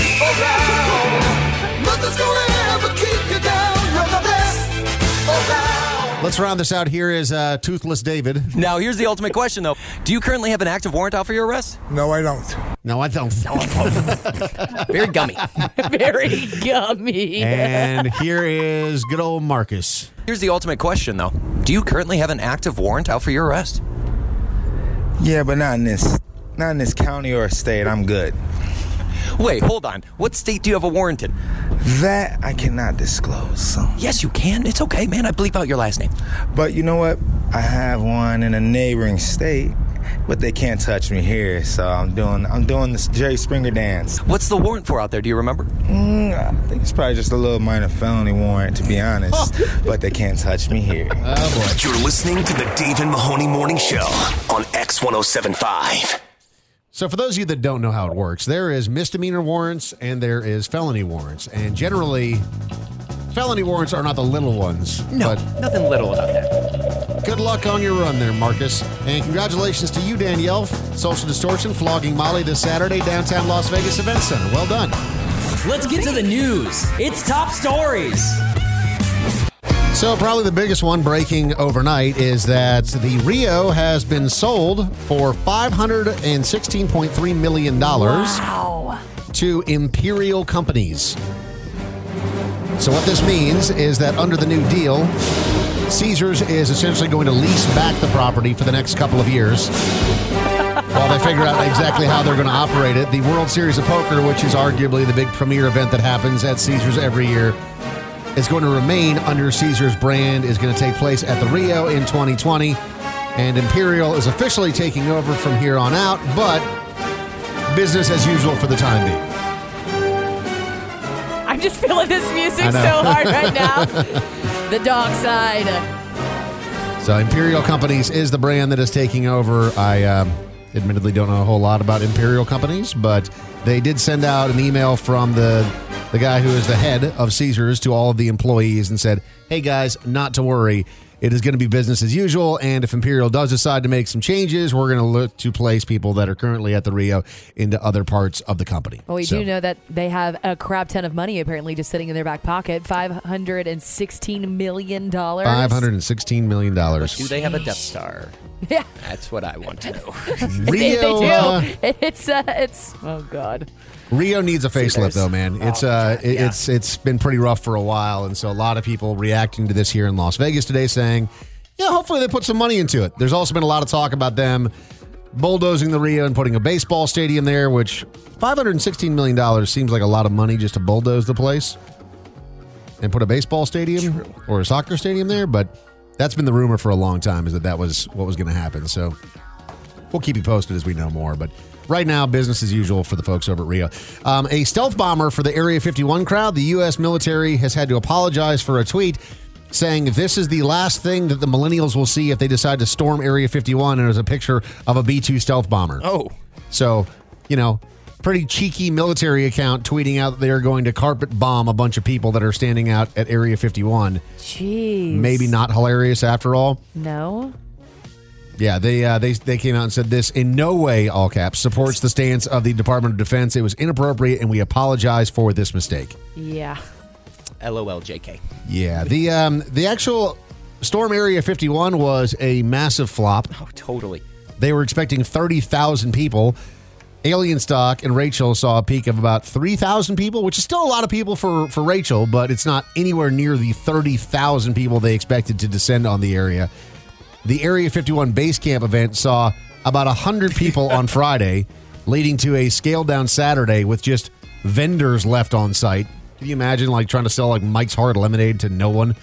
Let's round this out. Here is Toothless David. Now, here's the ultimate question, though. Do you currently have an active warrant out for your arrest? No, I don't. No, I don't. Very gummy. Very gummy. And here is good old Marcus. Here's the ultimate question, though. Do you currently have an active warrant out for your arrest? Yeah, but not in this county or state. I'm good. Wait, hold on. What state do you have a warrant in? That I cannot disclose. So. Yes, you can. It's okay, man. I bleep out your last name. But you know what? I have one in a neighboring state, but they can't touch me here. So I'm doing this Jerry Springer dance. What's the warrant for out there? Do you remember? I think it's probably just a little minor felony warrant, to be honest. But they can't touch me here. Oh, boy. You're listening to the Dave and Mahoney Morning Show on X1075. So for those of you that don't know how it works, there is misdemeanor warrants and there is felony warrants. And generally, felony warrants are not the little ones. No, but nothing little about that. good luck on your run there, Marcus. And congratulations to you, Danielle. Social Distortion, flogging Molly this Saturday, downtown Las Vegas Event Center. Well done. Let's get to the news. It's top stories. So probably the biggest one breaking overnight is that the Rio has been sold for $516.3 million to Imperial Companies. So what this means is that under the new deal, Caesars is essentially going to lease back the property for the next couple of years while they figure out exactly how they're going to operate it. The World Series of Poker, which is arguably the big premier event that happens at Caesars every year, is going to remain under Caesars brand, is going to take place at the Rio in 2020, and Imperial is officially taking over from here on out, but business as usual for the time being. I'm just feeling this music so hard right now. The dog side. So Imperial Companies is the brand that is taking over. I admittedly don't know a whole lot about Imperial Companies, but they did send out an email from the guy who is the head of Caesars to all of the employees and said, hey guys, not to worry. It is going to be business as usual, and if Imperial does decide to make some changes, we're going to look to place people that are currently at the Rio into other parts of the company. Well, we do know that they have a crap ton of money apparently just sitting in their back pocket, $516 million. $516 million. Do they have a Death Star? Yeah. That's what I want to know. Rio, they do. It's oh God. Rio needs a facelift, though, man. It's been pretty rough for a while, and so a lot of people reacting to this here in Las Vegas today saying, yeah, hopefully they put some money into it. There's also been a lot of talk about them bulldozing the Rio and putting a baseball stadium there, which $516 million seems like a lot of money just to bulldoze the place and put a baseball stadium or a soccer stadium there, but that's been the rumor for a long time, is that was what was going to happen. So we'll keep you posted as we know more, but right now, business as usual for the folks over at Rio. A stealth bomber for the Area 51 crowd. The U.S. military has had to apologize for a tweet saying this is the last thing that the millennials will see if they decide to storm Area 51, and there's a picture of a B-2 stealth bomber. Oh. So, pretty cheeky military account tweeting out that they're going to carpet bomb a bunch of people that are standing out at Area 51. Jeez. Maybe not hilarious after all. No. Yeah, they came out and said this in no way, all caps, supports the stance of the Department of Defense. It was inappropriate, and we apologize for this mistake. Yeah. LOL, JK. Yeah, the actual Storm Area 51 was a massive flop. Oh, totally. They were expecting 30,000 people. Alien Stock and Rachel saw a peak of about 3,000 people, which is still a lot of people for Rachel, but it's not anywhere near the 30,000 people they expected to descend on the area. The Area 51 base camp event saw about 100 people on Friday, leading to a scaled-down Saturday with just vendors left on site. Can you imagine, trying to sell, Mike's Hard Lemonade to no one?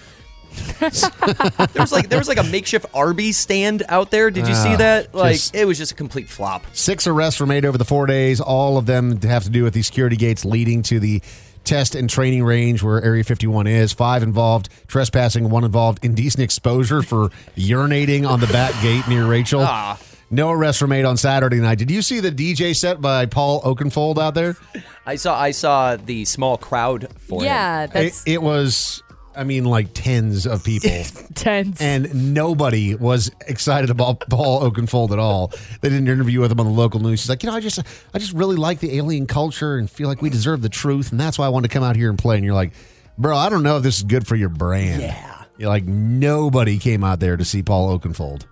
There was a makeshift Arby's stand out there. Did you see that? It was just a complete flop. 6 arrests were made over the 4 days. All of them have to do with the security gates leading to the test and training range where Area 51 is. 5 involved trespassing, 1 involved indecent exposure for urinating on the back gate near Rachel. No arrests were made on Saturday night. Did you see the DJ set by Paul Oakenfold out there? I saw the small crowd for him. It was, tens of people. Tens. And nobody was excited about Paul Oakenfold at all. They did an interview with him on the local news. He's like, I just really like the alien culture and feel like we deserve the truth, and that's why I wanted to come out here and play. And you're like, bro, I don't know if this is good for your brand. Yeah. You're like, nobody came out there to see Paul Oakenfold.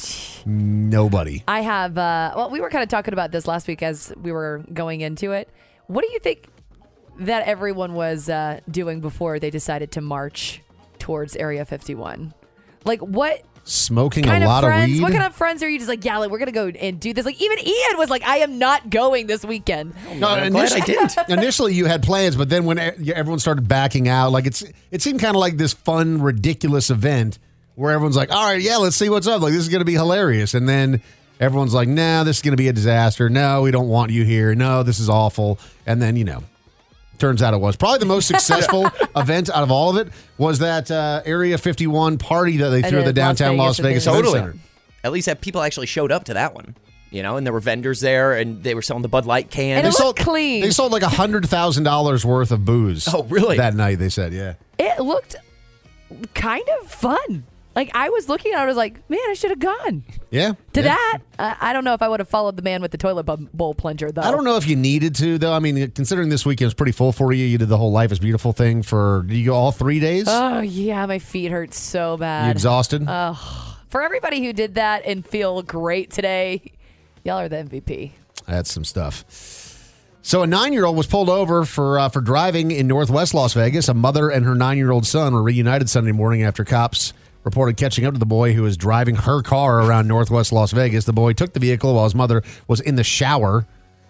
Nobody. I have, we were kind of talking about this last week as we were going into it. What do you think that everyone was doing before they decided to march towards Area 51? What? Smoking a lot of weed? What kind of friends are you just we're going to go and do this? Even Ian was like, I am not going this weekend. No, I'm glad I didn't. Initially, you had plans, but then when everyone started backing out, it seemed kind of like this fun, ridiculous event where everyone's like, all right, yeah, let's see what's up. This is going to be hilarious. And then everyone's like, nah, this is going to be a disaster. No, we don't want you here. No, this is awful. And then, turns out it was. Probably the most successful event out of all of it was that Area 51 party that they threw at the downtown Las Vegas Event Center. At least that people actually showed up to that one. and there were vendors there, and they were selling the Bud Light can. And it looked clean. They sold like $100,000 worth of booze. Oh, really? That night, they said, yeah. It looked kind of fun. Like, I was looking at it, I was like, man, I should have gone. Yeah. To that, I don't know if I would have followed the man with the toilet bowl plunger, though. I don't know if you needed to, though. I mean, considering this weekend was pretty full for you, you did the whole Life is Beautiful thing did you go all 3 days? Oh, yeah, my feet hurt so bad. You exhausted? For everybody who did that and feel great today, y'all are the MVP. That's some stuff. So a 9-year-old was pulled over for driving in Northwest Las Vegas. A mother and her 9-year-old son were reunited Sunday morning after cops reported catching up to the boy who was driving her car around Northwest Las Vegas. The boy took the vehicle while his mother was in the shower.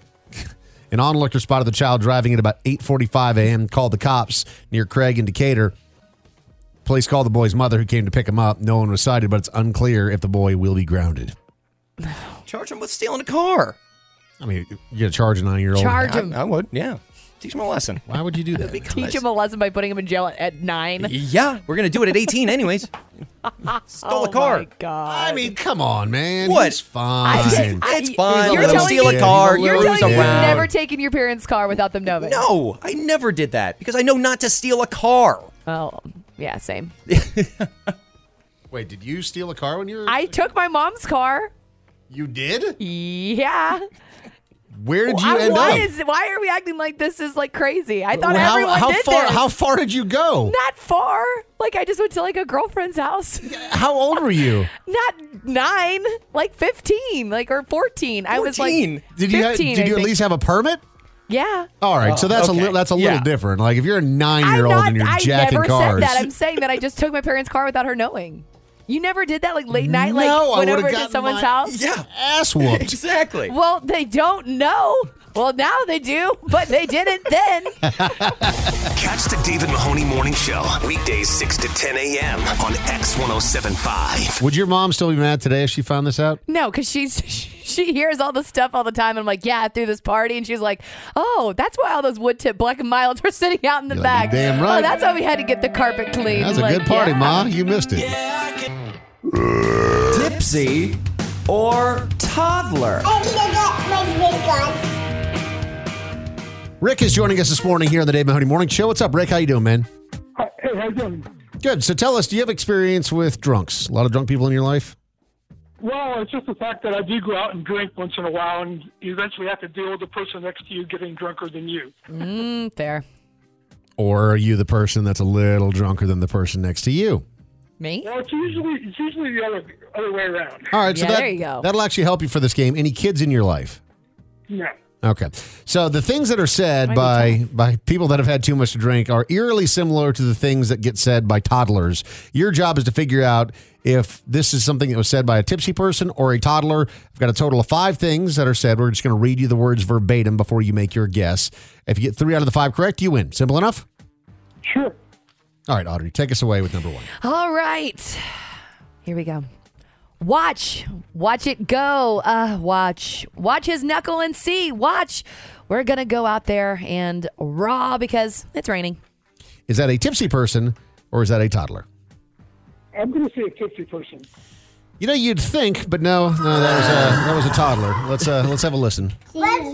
An onlooker spotted the child driving at about 8:45 a.m., called the cops near Craig and Decatur. Police called the boy's mother, who came to pick him up. No one was cited, but it's unclear if the boy will be grounded. Charge him with stealing a car. I mean, you're going to charge a 9-year-old? Charge him. I would, yeah. Teach him a lesson. Why would you do that? Teach him a lesson by putting him in jail at 9. Yeah, we're going to do it at 18 anyways. Stole a car. Oh, my God. I mean, come on, man. What? He's fine. It's fine. You're Let him telling steal me- a car. You're Cruise telling me you've around. never taken your parents' car without them knowing? No, I never did that because I know not to steal a car. Oh, yeah, same. Wait, did you steal a car when you were... I took my mom's car. You did? Yeah. Where did you end up? Why are we acting like this is like crazy? I thought everyone did this. How far did you go? Not far. Like, I just went to like a girlfriend's house. How old were you? Not 9, like 15, like or 14. I was like 15, Did you at least have a permit? Yeah. All right, so that's okay. a little Yeah. different. Like if you're a 9-year-old and you're jacking I never cars. said that. I'm saying that I just took my parents' car without her knowing. You never did that, like late night, like No, I went would've over to gotten someone's my house? Yeah. Ass whooped. Exactly. Well, they don't know. Well, now they do, but they didn't then. Catch the David Mahoney Morning Show weekdays 6 to 10 a.m. on X1075. Would your mom still be mad today if she found this out? No, because she hears all this stuff all the time. And I'm like, yeah, through this party. And she's like, oh, that's why all those wood tip black and milds were sitting out in the You're back. like, "You're damn right." Oh, that's why we had to get the carpet clean. That was a Like, good party, yeah. Ma. You missed it. Tipsy or toddler? Rick is joining us this morning here on the Dave Mahoney Morning Show. What's up, Rick? How you doing, man? Hey, how you doing? Good. So tell us, do you have experience with drunks? A lot of drunk people in your life? Well, it's just the fact that I do go out and drink once in a while, and you eventually have to deal with the person next to you getting drunker than you. Fair. Or are you the person that's a little drunker than the person next to you? Me? Well, it's usually the other way around. All right, so Yeah, there you go. that'll actually help you for this game. Any kids in your life? No. Okay. So the things that are said by people that have had too much to drink are eerily similar to the things that get said by toddlers. Your job is to figure out if this is something that was said by a tipsy person or a toddler. I've got a total of 5 things that are said. We're just going to read you the words verbatim before you make your guess. If you get 3 out of the 5 correct, you win. Simple enough? Sure. All right, Audrey, take us away with number 1. All right. Here we go. Watch it go. Watch his knuckle and see. Watch. We're going to go out there and raw because it's raining. Is that a tipsy person or is that a toddler? I'm going to say a tipsy person. You know, you'd think, but no, that was a toddler. Let's have a listen. What's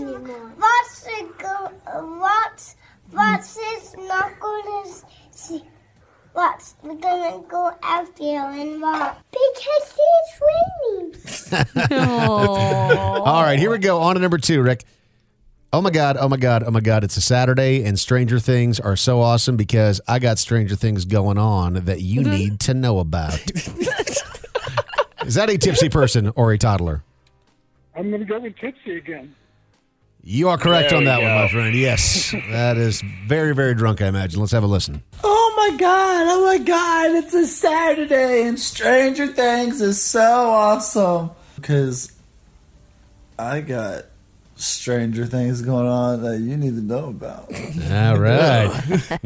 his knuckle and see? What's gonna go after you and what? Because it's raining. All right, here we go. On to number 2, Rick. Oh my God, oh my God, oh my God. It's a Saturday and Stranger Things are so awesome because I got Stranger Things going on that you need to know about. Is that a tipsy person or a toddler? I'm going to go with tipsy again. You are correct There on we that one, go. my friend. Yes, that is very, very drunk, I imagine. Let's have a listen. Oh my God, it's a Saturday and Stranger Things is so awesome. Because I got Stranger Things going on that you need to know about. All right.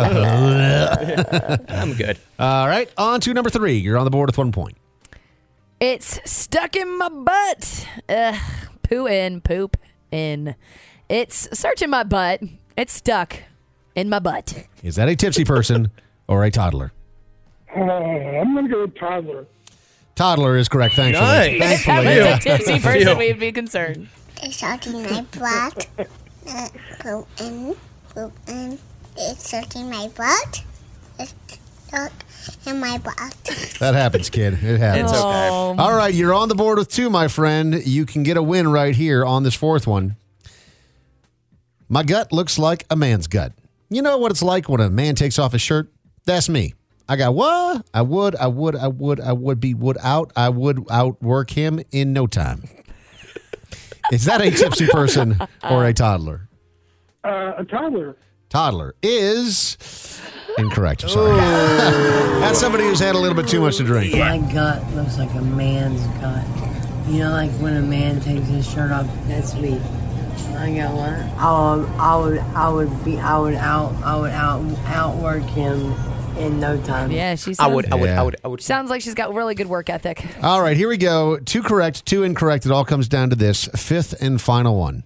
I'm good. All right, on to number 3. You're on the board with 1 point. It's stuck in my butt. Poo in, poop in. It's searching my butt. It's stuck in my butt. Is that a tipsy person or a toddler? I'm going to go with toddler. Toddler is correct, thankfully. Nice. Thankfully. If yeah. it's a tipsy person, we'd be concerned. It's hurting my butt. Go in. It's hurting my butt. It's stuck in my butt. That happens, kid. It happens. It's okay. All right, you're on the board with 2, my friend. You can get a win right here on this 4th one. My gut looks like a man's gut. You know what it's like when a man takes off his shirt? That's me. I got what? I would outwork him in no time. Is that a tipsy person or a toddler? A toddler. Toddler is incorrect. I'm sorry. That's somebody who's had a little bit too much to drink. My gut looks like a man's gut. You know, like when a man takes his shirt off. That's me. I got what? I would outwork him in no time. Yeah, she I sounds, would. sounds like she's got really good work ethic. All right, here we go. 2 correct, 2 incorrect. It all comes down to this 5th and final one.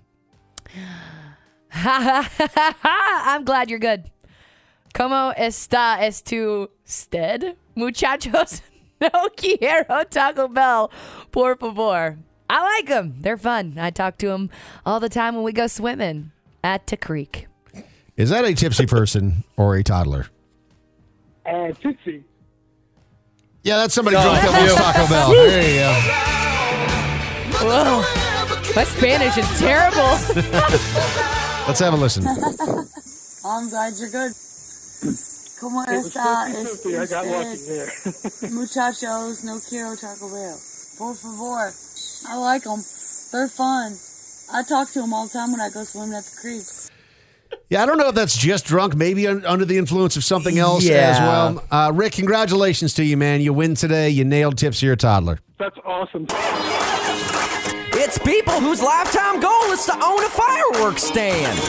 I'm glad you're good. ¿Cómo está usted, muchachos? No quiero Taco Bell, por favor. I like them. They're fun. I talk to them all the time when we go swimming at the creek. Is that a tipsy person or a toddler? Tipsy. Yeah, that's somebody drunk that wants Taco Bell. There you go. Whoa. My Spanish is terrible. Let's have a listen. I'm glad you're good. ¿Cómo está I got lucky there. muchachos? No quiero Taco Bell. Por favor. I like them. They're fun. I talk to them all the time when I go swimming at the creek. Yeah, I don't know if that's just drunk, maybe under the influence of something else as well. Rick, congratulations to you, man. You win today. You nailed Tipsy or Toddler. That's awesome. It's people whose lifetime goal is to own a fireworks stand.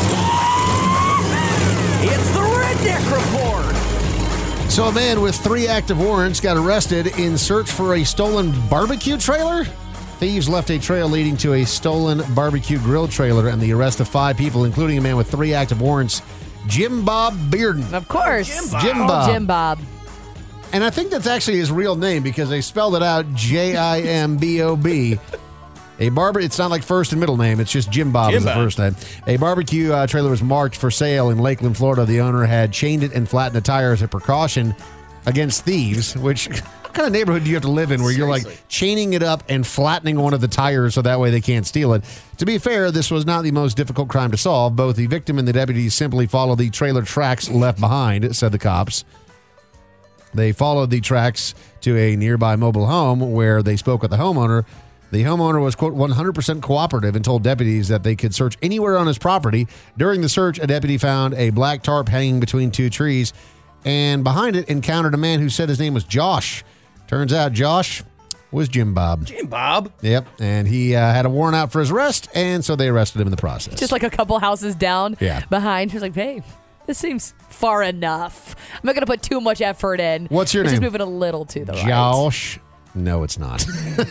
It's the Redneck Report. So a man with 3 active warrants got arrested in search for a stolen barbecue trailer. Thieves left a trail leading to a stolen barbecue grill trailer and the arrest of 5 people, including a man with 3 active warrants, Jim Bob Bearden. Of course. Jim Bob. Jim Bob. And I think that's actually his real name because they spelled it out Jimbob. It's not like first and middle name. It's just Jim Bob is the first name. A barbecue trailer was marked for sale in Lakeland, Florida. The owner had chained it and flattened the tire as a precaution against thieves, which... What kind of neighborhood do you have to live in where you're like chaining it up and flattening one of the tires so that way they can't steal it? To be fair, this was not the most difficult crime to solve. Both the victim and the deputies simply followed the trailer tracks left behind, said the cops. They followed the tracks to a nearby mobile home where they spoke with the homeowner. The homeowner was, quote, 100% cooperative and told deputies that they could search anywhere on his property. During the search, a deputy found a black tarp hanging between 2 trees and behind it encountered a man who said his name was Josh. Turns out Josh was Jim Bob. Jim Bob? Yep, and he had a warrant out for his arrest, and so they arrested him in the process. Just like a couple houses down behind. He was like, hey, this seems far enough. I'm not going to put too much effort in. What's your It's name? just moving a little to the right. Josh. No, it's not.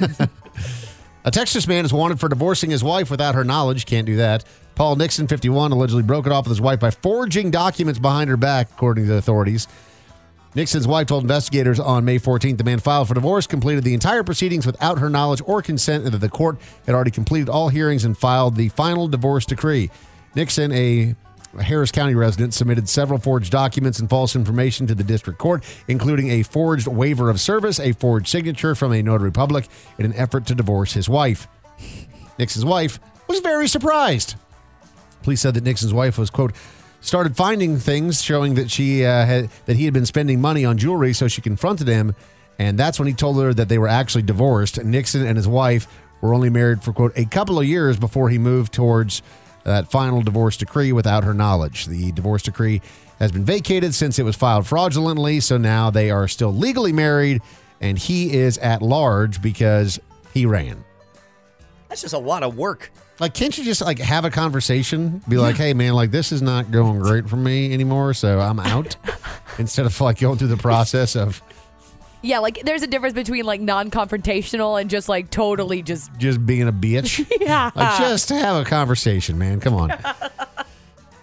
A Texas man is wanted for divorcing his wife without her knowledge. Can't do that. Paul Nixon, 51, allegedly broke it off with his wife by forging documents behind her back, according to the authorities. Nixon's wife told investigators on May 14th the man filed for divorce, completed the entire proceedings without her knowledge or consent, and that the court had already completed all hearings and filed the final divorce decree. Nixon, a Harris County resident, submitted several forged documents and false information to the district court, including a forged waiver of service, a forged signature from a notary public, in an effort to divorce his wife. Nixon's wife was very surprised. Police said that Nixon's wife was, quote, started finding things showing that he had been spending money on jewelry, so she confronted him, and that's when he told her that they were actually divorced. Nixon and his wife were only married for, quote, a couple of years before he moved towards that final divorce decree without her knowledge. The divorce decree has been vacated since it was filed fraudulently, so now they are still legally married, and he is at large because he ran. That's just a lot of work. Like, can't you just, like, have a conversation? Be like, hey, man, like, this is not going great for me anymore, so I'm out. Instead of, like, going through the process of... Yeah, like, there's a difference between, like, non-confrontational and just, like, totally just being a bitch. Yeah. Like, just have a conversation, man. Come on.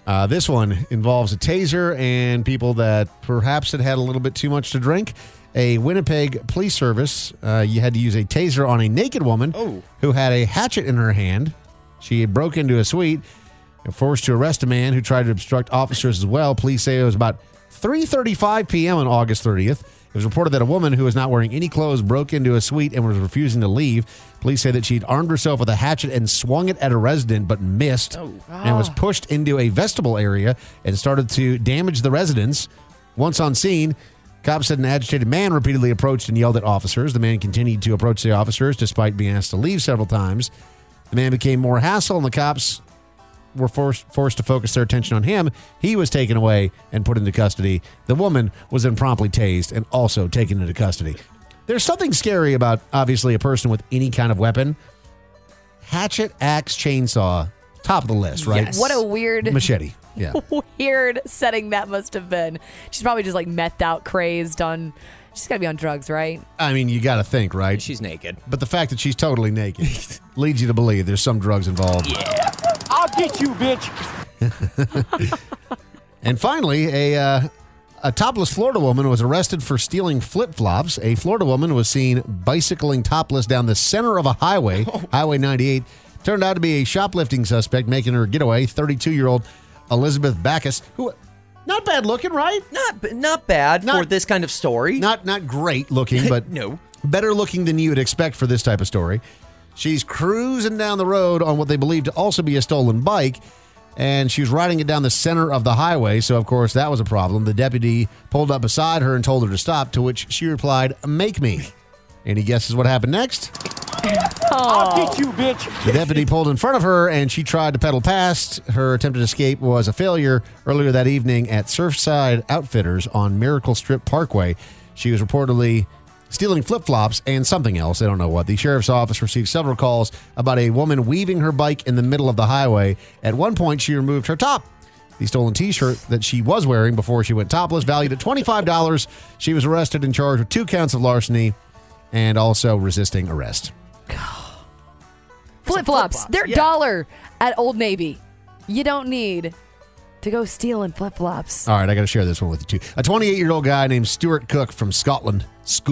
This one involves a taser and people that perhaps had a little bit too much to drink. A Winnipeg police service, you had to use a taser on a naked woman who had a hatchet in her hand. She had broke into a suite and forced to arrest a man who tried to obstruct officers as well. Police say it was about 3:35 p.m. on August 30th. It was reported that a woman who was not wearing any clothes broke into a suite and was refusing to leave. Police say that she'd armed herself with a hatchet and swung it at a resident but missed and was pushed into a vestibule area and started to damage the residents. Once on scene, cops said an agitated man repeatedly approached and yelled at officers. The man continued to approach the officers despite being asked to leave several times. The man became more hassle and the cops were forced to focus their attention on him. He was taken away and put into custody. The woman was then promptly tased and also taken into custody. There's something scary about, obviously, a person with any kind of weapon. Hatchet, axe, chainsaw, top of the list, right? Yes. What a weird... Machete, yeah. Weird setting that must have been. She's probably just like methed out, crazed on... She's got to be on drugs, right? I mean, you got to think, right? She's naked. But the fact that she's totally naked leads you to believe there's some drugs involved. Yeah. I'll get you, bitch. And finally, a topless Florida woman was arrested for stealing flip-flops. A Florida woman was seen bicycling topless down the center of a highway, Highway 98. Turned out to be a shoplifting suspect making her getaway, 32-year-old Elizabeth Backus, who... Not bad looking, right? Not bad for this kind of story. Not great looking, but no. Better looking than you would expect for this type of story. She's cruising down the road on what they believe to also be a stolen bike, and she was riding it down the center of the highway, so of course that was a problem. The deputy pulled up beside her and told her to stop, to which she replied, "Make me." Any guesses what happened next? I'll get you, bitch. The deputy pulled in front of her, and she tried to pedal past. Her attempted escape was a failure. Earlier that evening at Surfside Outfitters on Miracle Strip Parkway, she was reportedly stealing flip-flops and something else. They don't know what. The sheriff's office received several calls about a woman weaving her bike in the middle of the highway. At one point, she removed her top. The stolen T-shirt that she was wearing before she went topless, valued at $25. She was arrested and charged with 2 counts of larceny and also resisting arrest. Flip-flops. They're $1 at Old Navy. You don't need to go stealing flip-flops. All right, I got to share this one with you, too. A 28-year-old guy named Stuart Cook from Scotland.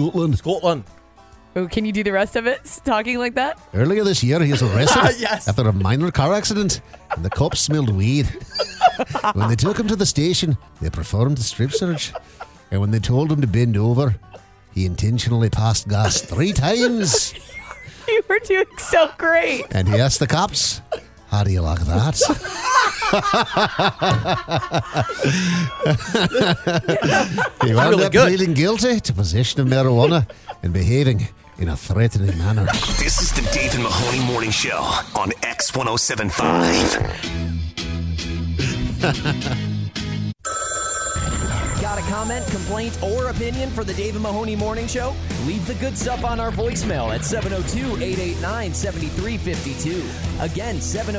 Oh, can you do the rest of it? Talking like that? Earlier this year, he was arrested Yes. after a minor car accident, and the cops smelled weed. When they took him to the station, they performed a strip search, and when they told him to bend over, he intentionally passed gas 3 times. You were doing so great. And he asked the cops, "How do you like that?" He wound really up good. pleading guilty to possession of marijuana and behaving in a threatening manner. This is the Dave and Mahoney Morning Show on X1075. Got a comment, complaint, or opinion for the Dave and Mahoney Morning Show? Leave the good stuff on our voicemail at 702-889-7352. Again,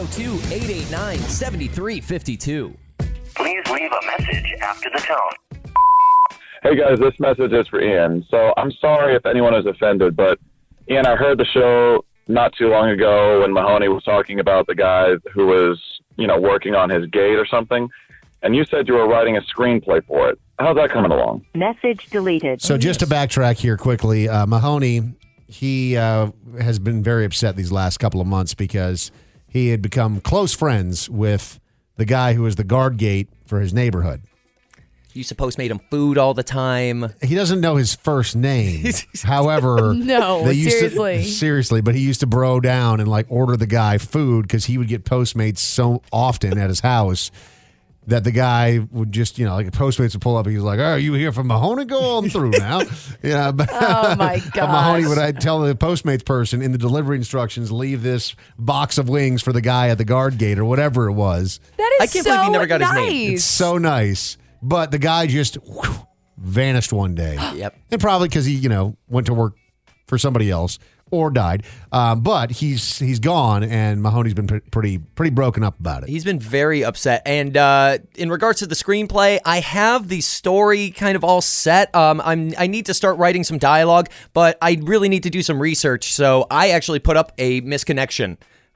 702-889-7352. Please leave a message after the tone. Hey guys, this message is for Ian. So I'm sorry if anyone is offended, but Ian, I heard the show not too long ago when Mahoney was talking about the guy who was, working on his gate or something, and you said you were writing a screenplay for it. How's that coming along? Message deleted. So just to backtrack here quickly, Mahoney, he has been very upset these last couple of months because he had become close friends with the guy who was the guard gate for his neighborhood. You supposed made him food all the time. He doesn't know his first name. However, No, they used seriously. seriously, but he used to bro down and order the guy food because he would get Postmates so often at his house that the guy would just, Postmates would pull up and he was like, "Oh, are you here from Mahoney? Go on through now." But, Oh, my but Mahoney gosh. would tell the Postmates person in the delivery instructions, leave this box of wings for the guy at the guard gate or whatever it was. That is I can't believe he never got his name. It's so nice. But the guy just vanished one day. Yep. And probably because he, went to work for somebody else or died. But he's gone, and Mahoney's been pretty broken up about it. He's been very upset. And in regards to the screenplay, I have the story kind of all set. I need to start writing some dialogue, but I really need to do some research. So I actually put up a misconnection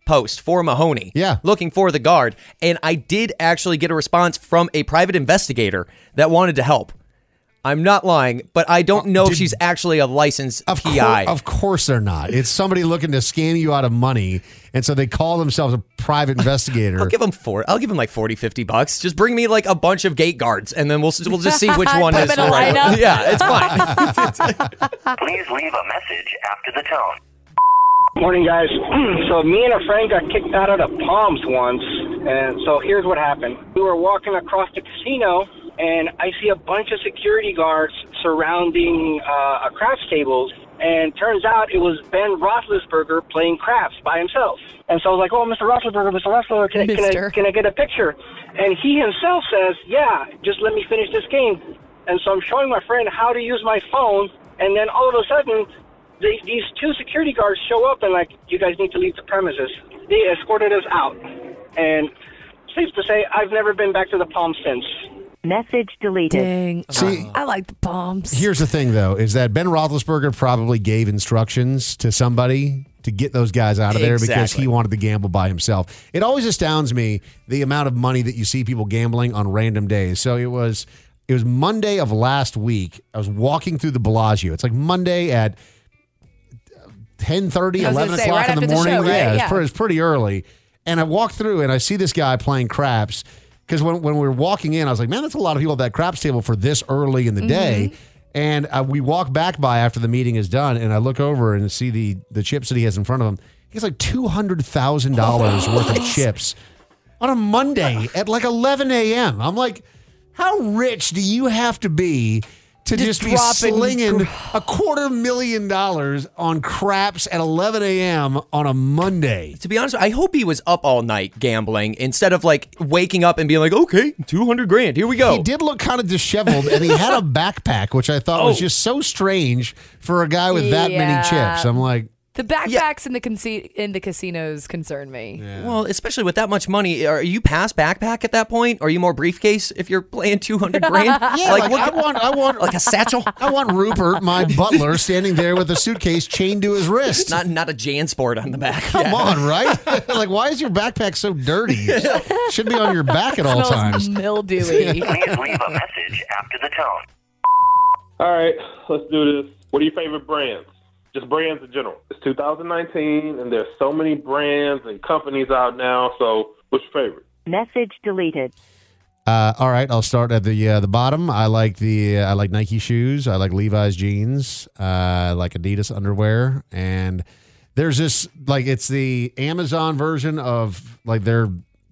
post for Mahoney. Yeah. Looking for the guard. And I did actually get a response from a private investigator that wanted to help. I'm not lying, but I don't know if she's actually a licensed PI. Of course they're not. It's somebody looking to scam you out of money, and so they call themselves a private investigator. I'll give them like $40-$50. Just bring me like a bunch of gate guards, and then we'll just see which one is the right one. Yeah, it's fine. Please leave a message after the tone. Morning, guys. So me and a friend got kicked out of the Palms once, and so here's what happened. We were walking across the casino, and I see a bunch of security guards surrounding a craps table, and turns out it was Ben Roethlisberger playing craps by himself. And so I was like, "Oh, Mr. Roethlisberger, can I get a picture?" And he himself says, "Yeah, just let me finish this game." And so I'm showing my friend how to use my phone, and then all of a sudden, these two security guards show up and like, "You guys need to leave the premises." They escorted us out, and safe to say, I've never been back to the Palms since. Message deleted. Dang. See, I like the Palms. Here's the thing, though, is that Ben Roethlisberger probably gave instructions to somebody to get those guys out of there because he wanted to gamble by himself. It always astounds me the amount of money that you see people gambling on random days. So it was Monday of last week. I was walking through the Bellagio. It's like Monday at 10:30, 11 o'clock in the morning. Show, right? Yeah, it's pretty early. And I walk through and I see this guy playing craps. Because when we were walking in, I was like, man, that's a lot of people at that craps table for this early in the day. And we walk back by after the meeting is done, and I look over and see the chips that he has in front of him. He has like $200,000 worth of chips on a Monday at like 11 a.m. I'm like, how rich do you have to be to just be slinging $250,000 on craps at 11 a.m. on a Monday? To be honest, I hope he was up all night gambling instead of like waking up and being like, okay, $200,000, here we go. He did look kind of disheveled, and he had a backpack, which I thought was just so strange for a guy with that many chips. I'm like, the backpacks in the casinos concern me. Yeah. Well, especially with that much money, are you past backpack at that point? Are you more briefcase if you're playing $200,000? Yeah, I want like a satchel. I want Rupert, my butler, standing there with a suitcase chained to his wrist. Not a JanSport on the back. Come on, right? Like, why is your backpack so dirty? It should be on your back at all times. Mildewy. Please leave a message after the tone. All right, let's do this. What are your favorite brands? Just brands in general. It's 2019, and there's so many brands and companies out now. So, what's your favorite? Message deleted. All right, I'll start at the bottom. I like Nike shoes. I like Levi's jeans. I like Adidas underwear. And there's this it's the Amazon version of like their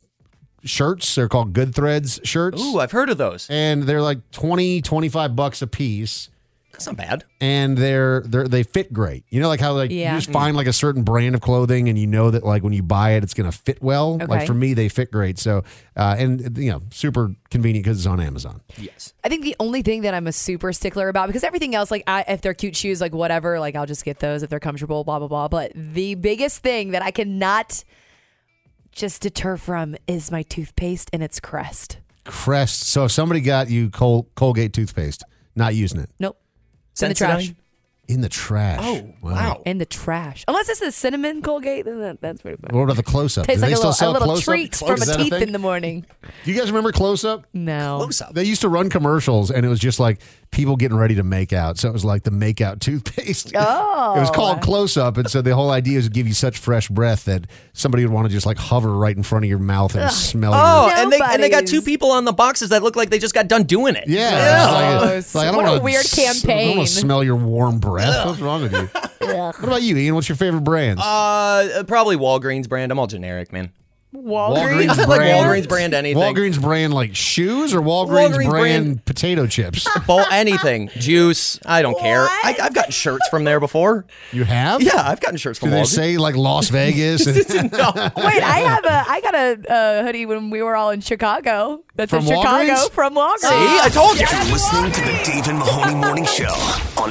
shirts. They're called Good Threads shirts. Ooh, I've heard of those. And they're like $20-$25 a piece. That's not bad. And they fit great. You know, like how you just find like a certain brand of clothing and you know that like when you buy it, it's going to fit well. Okay. Like for me, they fit great. So, and you know, super convenient because it's on Amazon. Yes. I think the only thing that I'm a super stickler about, because everything else, like if they're cute shoes, like whatever, like I'll just get those if they're comfortable, blah, blah, blah. But the biggest thing that I cannot just deter from is my toothpaste and its Crest. Crest. So if somebody got you Colgate toothpaste, not using it. Nope. It's in the trash. In the trash. Oh, wow. In the trash. Unless it's the cinnamon Colgate, then that's pretty fun. What about the Close-Up? Tastes Do like they still a sell little Close-Up? treat from Is a that teeth thing? in the morning. Do you guys remember Close-Up? No. Close-Up. They used to run commercials, and it was just like people getting ready to make out. So it was like the make out toothpaste. Oh. It was called Close-Up, and so the whole idea is to give you such fresh breath that somebody would want to just like hover right in front of your mouth and smell and they got two people on the boxes that look like they just got done doing it. Yeah. Gross. I don't What a wanna weird I don't campaign. want to smell your warm breath. What's wrong with you? What about you, Ian? What's your favorite brands? Probably Walgreens brand. I'm all generic, man. Walgreens I like Walgreens brand anything. Walgreens brand like shoes or Walgreens brand potato chips? Anything. Juice. I don't care. I've gotten shirts from there before. You have? Yeah, I've gotten shirts from Do they Walgreens. say like Las Vegas? No. Wait, I got a hoodie when we were all in Chicago. That's From in Chicago Walgreens? from Walgreens. See, I told you. You're listening to the Dave and Mahoney Morning Show on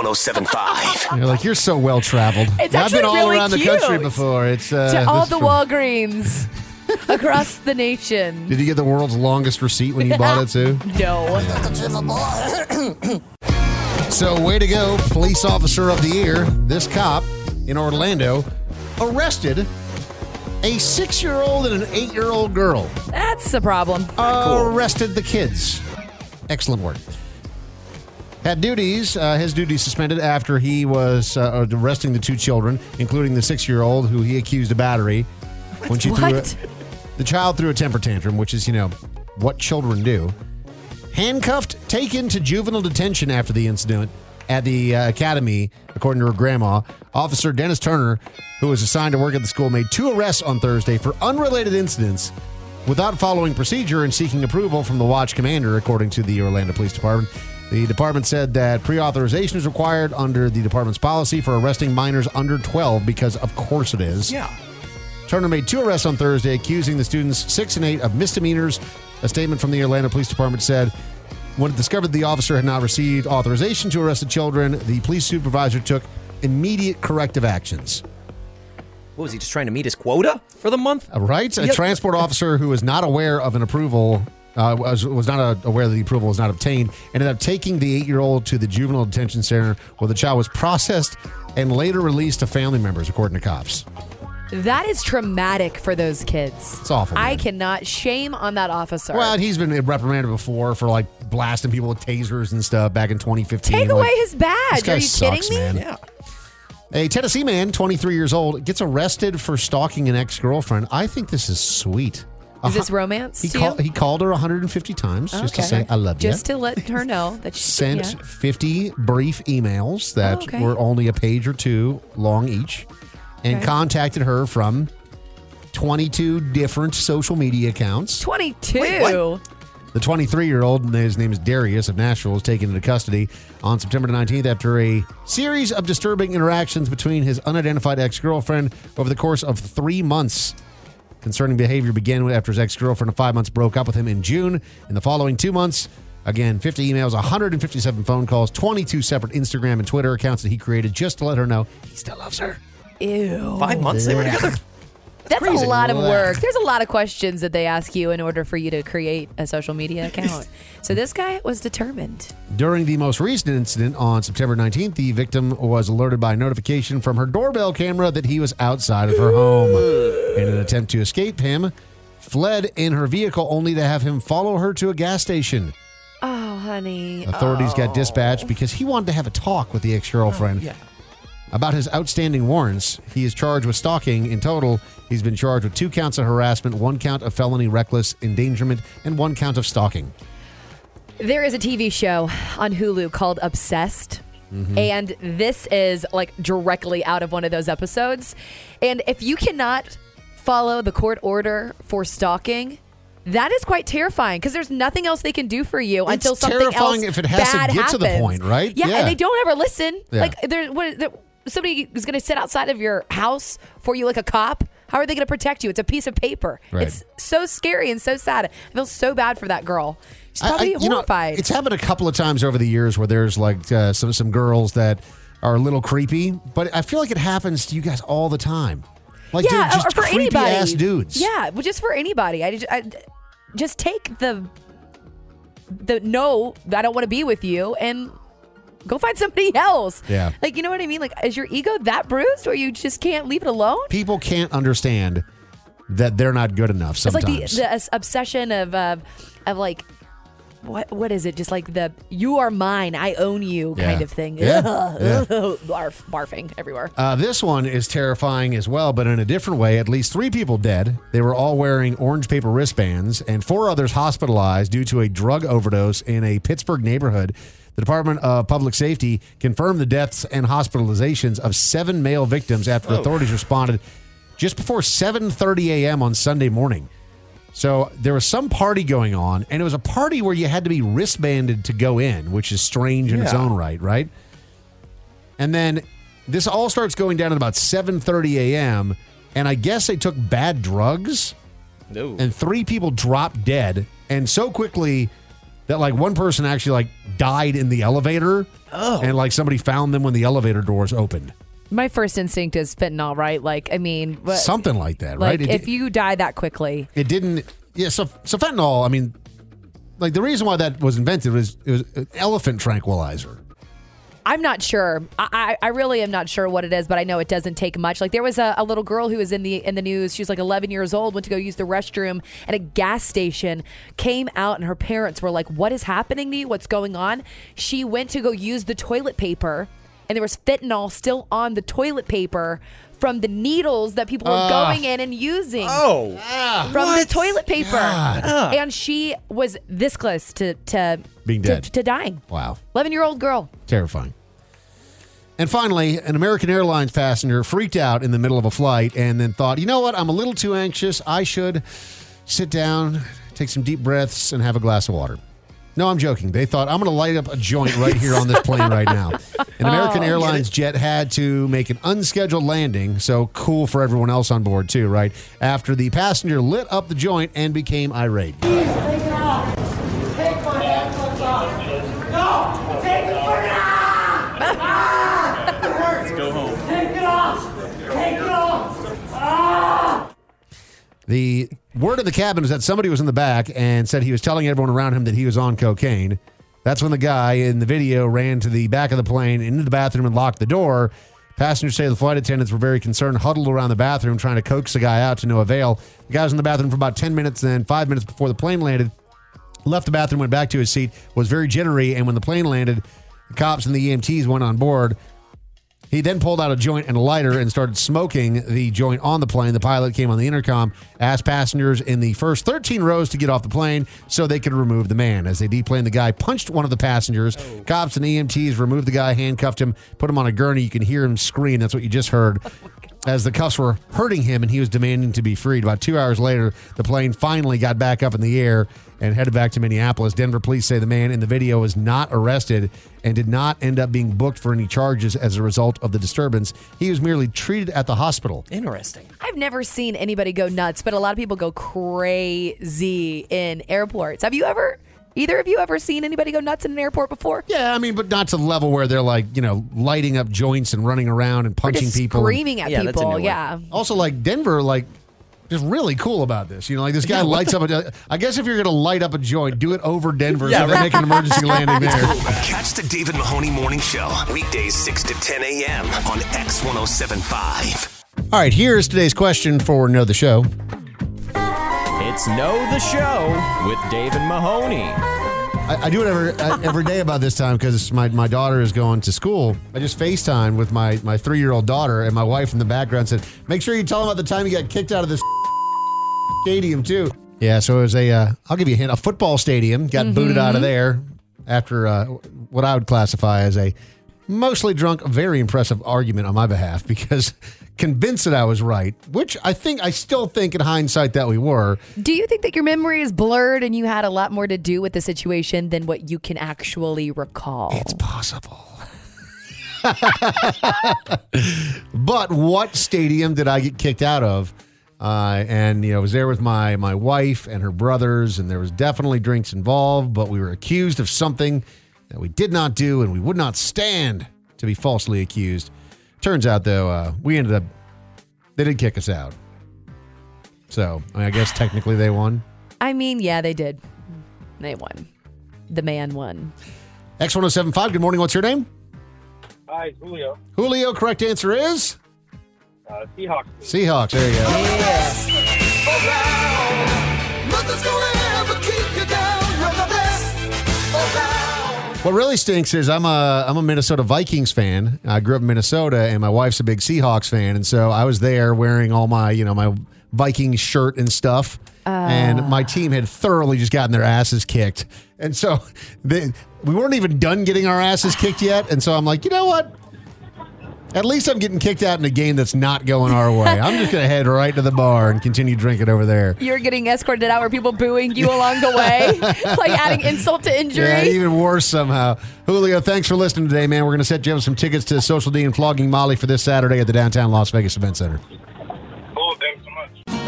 X1075. You're like, you're so well traveled. It's I've been actually all really around the cute. country before. It's To all this the from- Walgreens across the nation. Did you get the world's longest receipt when you bought it too? No. So, way to go, police officer of the year. This cop in Orlando arrested A 6-year-old and an 8-year-old girl. That's the problem. Arrested the kids. Excellent work. Had his duties suspended after he was arresting the 2 children, including the 6-year-old who he accused of battery. When she the child threw a temper tantrum, which is, what children do. Handcuffed, taken to juvenile detention after the incident at the academy, according to her grandma. Officer Dennis Turner, who was assigned to work at the school, made 2 arrests on Thursday for unrelated incidents without following procedure and seeking approval from the watch commander, according to the Orlando Police Department. The department said that pre-authorization is required under the department's policy for arresting minors under 12 because, of course, it is. Yeah. Turner made 2 arrests on Thursday, accusing the students 6 and 8 of misdemeanors. A statement from the Orlando Police Department said, when it discovered the officer had not received authorization to arrest the children, the police supervisor took immediate corrective actions. What was he, just trying to meet his quota for the month? Right. A transport officer who was not aware of an approval, was not aware that the approval was not obtained, ended up taking the 8-year-old to the juvenile detention center where the child was processed and later released to family members, according to cops. That is traumatic for those kids. It's awful, man. I cannot shame on that officer. Well, he's been reprimanded before for blasting people with tasers and stuff back in 2015. Take away his badge. This guy Are you sucks, kidding me? Man. Yeah. A Tennessee man, 23 years old, gets arrested for stalking an ex-girlfriend. I think this is sweet. Is this romance? He called her 150 times just to say, I love you. Just to let her know that she sent 50 brief emails that were only a page or 2 long each. And contacted her from 22 different social media accounts. 22? Wait, what? The 23-year-old, his name is Darius of Nashville, was taken into custody on September 19th after a series of disturbing interactions between his unidentified ex-girlfriend over the course of 3 months. Concerning behavior began after his ex-girlfriend of 5 months broke up with him in June. In the following 2 months, again, 50 emails, 157 phone calls, 22 separate Instagram and Twitter accounts that he created just to let her know he still loves her. Ew. 5 months they were together? That's crazy. a lot of work. There's a lot of questions that they ask you in order for you to create a social media account. So this guy was determined. During the most recent incident on September 19th, the victim was alerted by notification from her doorbell camera that he was outside of her home. In an attempt to escape him, fled in her vehicle only to have him follow her to a gas station. Oh, honey. Authorities got dispatched because he wanted to have a talk with the ex-girlfriend. About his outstanding warrants. He is charged with stalking. In total, he's been charged with 2 counts of harassment, 1 count of felony reckless endangerment, and 1 count of stalking. There is a TV show on Hulu called Obsessed. And this is directly out of one of those episodes. And if you cannot follow the court order for stalking, that is quite terrifying because there's nothing else they can do for you until something else terrifying if it has bad to get to the happens. point, right? Yeah, and they don't ever listen. Yeah. Somebody is going to sit outside of your house for you like a cop. How are they going to protect you? It's a piece of paper. Right. It's so scary and so sad. I feel so bad for that girl. She's probably horrified. It's happened a couple of times over the years where there's some girls that are a little creepy, but I feel like it happens to you guys all the time. Dude, just or for creepy anybody. ass dudes. Yeah, well, just for anybody. I just take the no, I don't want to be with you, and go find somebody else. Yeah. You know what I mean? Is your ego that bruised where you just can't leave it alone? People can't understand that they're not good enough sometimes. It's like the obsession of what is it? Just like the you are mine, I own you kind of thing. Yeah. Barfing everywhere. This one is terrifying as well, but in a different way. At least 3 people dead. They were all wearing orange paper wristbands, and 4 others hospitalized due to a drug overdose in a Pittsburgh neighborhood. The Department of Public Safety confirmed the deaths and hospitalizations of 7 male victims after authorities responded just before 7:30 a.m. on Sunday morning. So there was some party going on, and it was a party where you had to be wristbanded to go in, which is strange in its own right? And then this all starts going down at about 7:30 a.m., and I guess they took bad drugs, and 3 people dropped dead, and so quickly that one person actually died in the elevator, and somebody found them when the elevator doors opened. My first instinct is fentanyl, right? Something like that, right? If you die that quickly. It didn't. Yeah, so fentanyl, I mean, the reason why that was invented was it was an elephant tranquilizer. I'm not sure. I really am not sure what it is, but I know it doesn't take much. Like there was a little girl who was in the news. She was like 11 years old, went to go use the restroom at a gas station, came out, and her parents were like, "What is happening to you? What's going on?" She went to go use the toilet paper, and there was fentanyl still on the toilet paper from the needles that people were going in and using from the toilet paper. And she was this close to being dead, to dying. Wow. 11-year-old girl. Terrifying. And finally, an American Airlines passenger freaked out in the middle of a flight and then thought, you know what, I'm a little too anxious. I should sit down, take some deep breaths, and have a glass of water. No, I'm joking. They thought, I'm going to light up a joint right here on this plane right now. An American Airlines jet had to make an unscheduled landing, so cool for everyone else on board too, right? After the passenger lit up the joint and became irate. Take it off. Take my headphones off. No, take it off. Let's go home. Take it off. Take it off. The word in the cabin was that somebody was in the back and said he was telling everyone around him that he was on cocaine. That's when the guy in the video ran to the back of the plane, into the bathroom, and locked the door. Passengers say the flight attendants were very concerned, huddled around the bathroom, trying to coax the guy out to no avail. The guy was in the bathroom for about 10 minutes, then 5 minutes before the plane landed, left the bathroom, went back to his seat, was very jittery, and when the plane landed, the cops and the EMTs went on board. He then pulled out a joint and a lighter and started smoking the joint on the plane. The pilot came on the intercom, asked passengers in the first 13 rows to get off the plane so they could remove the man. As they deplaned, the guy punched one of the passengers. Cops and EMTs removed the guy, handcuffed him, put him on a gurney. You can hear him scream. That's what you just heard. As the cuffs were hurting him and he was demanding to be freed. About 2 hours later, the plane finally got back up in the air and headed back to Minneapolis. Denver police say the man in the video was not arrested and did not end up being booked for any charges as a result of the disturbance. He was merely treated at the hospital. Interesting. I've never seen anybody go nuts, but a lot of people go crazy in airports. Have you ever? Either of you ever seen anybody go nuts in an airport before? Yeah, I mean, but not to the level where they're like, lighting up joints and running around and punching just people. Screaming at people, yeah. Also, like, Denver, just really cool about this. This guy lights up I guess if you're going to light up a joint, do it over Denver so they make an emergency landing there. Catch the David Mahoney Morning Show, weekdays 6 to 10 a.m. on X1075. All right, here's today's question for Know the Show. It's Know the Show with David Mahoney. I do it every day about this time because my daughter is going to school. I just FaceTime with my 3-year-old daughter, and my wife in the background said, make sure you tell them about the time you got kicked out of this stadium, too. Yeah, so it was I'll give you a hint, a football stadium. Got booted out of there after what I would classify as a mostly drunk, very impressive argument on my behalf because convinced that I was right, which I still think in hindsight that we were. Do you think that your memory is blurred and you had a lot more to do with the situation than what you can actually recall? It's possible. But what stadium did I get kicked out of? And I was there with my wife and her brothers, and there was definitely drinks involved, but we were accused of something that we did not do, and we would not stand to be falsely accused. Turns out, though, they did kick us out. So, I guess technically they won. I mean, yeah, they did. They won. The man won. X1075, good morning. What's your name? Hi, Julio. Julio, correct answer is? Seahawks. Seahawks, there you go. What really stinks is I'm a Minnesota Vikings fan. I grew up in Minnesota, and my wife's a big Seahawks fan, and so I was there wearing all my my Vikings shirt and stuff. And my team had thoroughly just gotten their asses kicked, and so we weren't even done getting our asses kicked yet. And so I'm like, you know what? At least I'm getting kicked out in a game that's not going our way. I'm just going to head right to the bar and continue drinking over there. You're getting escorted out, where people booing you along the way, like adding insult to injury. Yeah, even worse somehow. Julio, thanks for listening today, man. We're going to set you up some tickets to Social D and Flogging Molly for this Saturday at the downtown Las Vegas Event Center. Cool, thanks so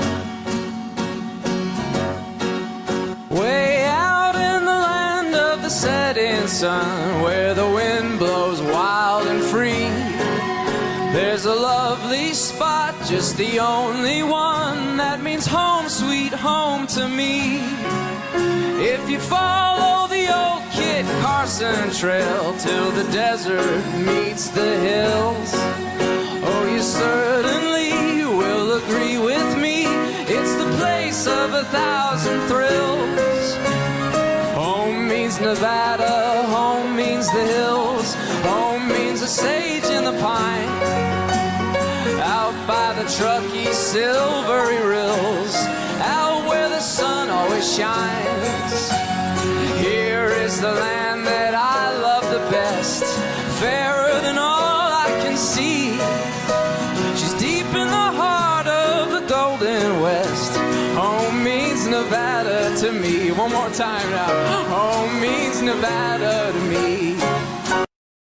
much. Way out in the land of the setting sun, where the wind blows wild and free, there's a lovely spot, just the only one that means home, sweet home to me. If you follow the old Kit Carson trail till the desert meets the hills, oh, you certainly will agree with me. It's the place of 1,000 thrills. Home means Nevada, home means the hills, home means the sage and the pine. Out by the Truckee silvery rills, out where the sun always shines. Here is the land that I love the best, fairer than all I can see. She's deep in the heart of the Golden West. Home means Nevada to me. One more time now. Home means Nevada to me.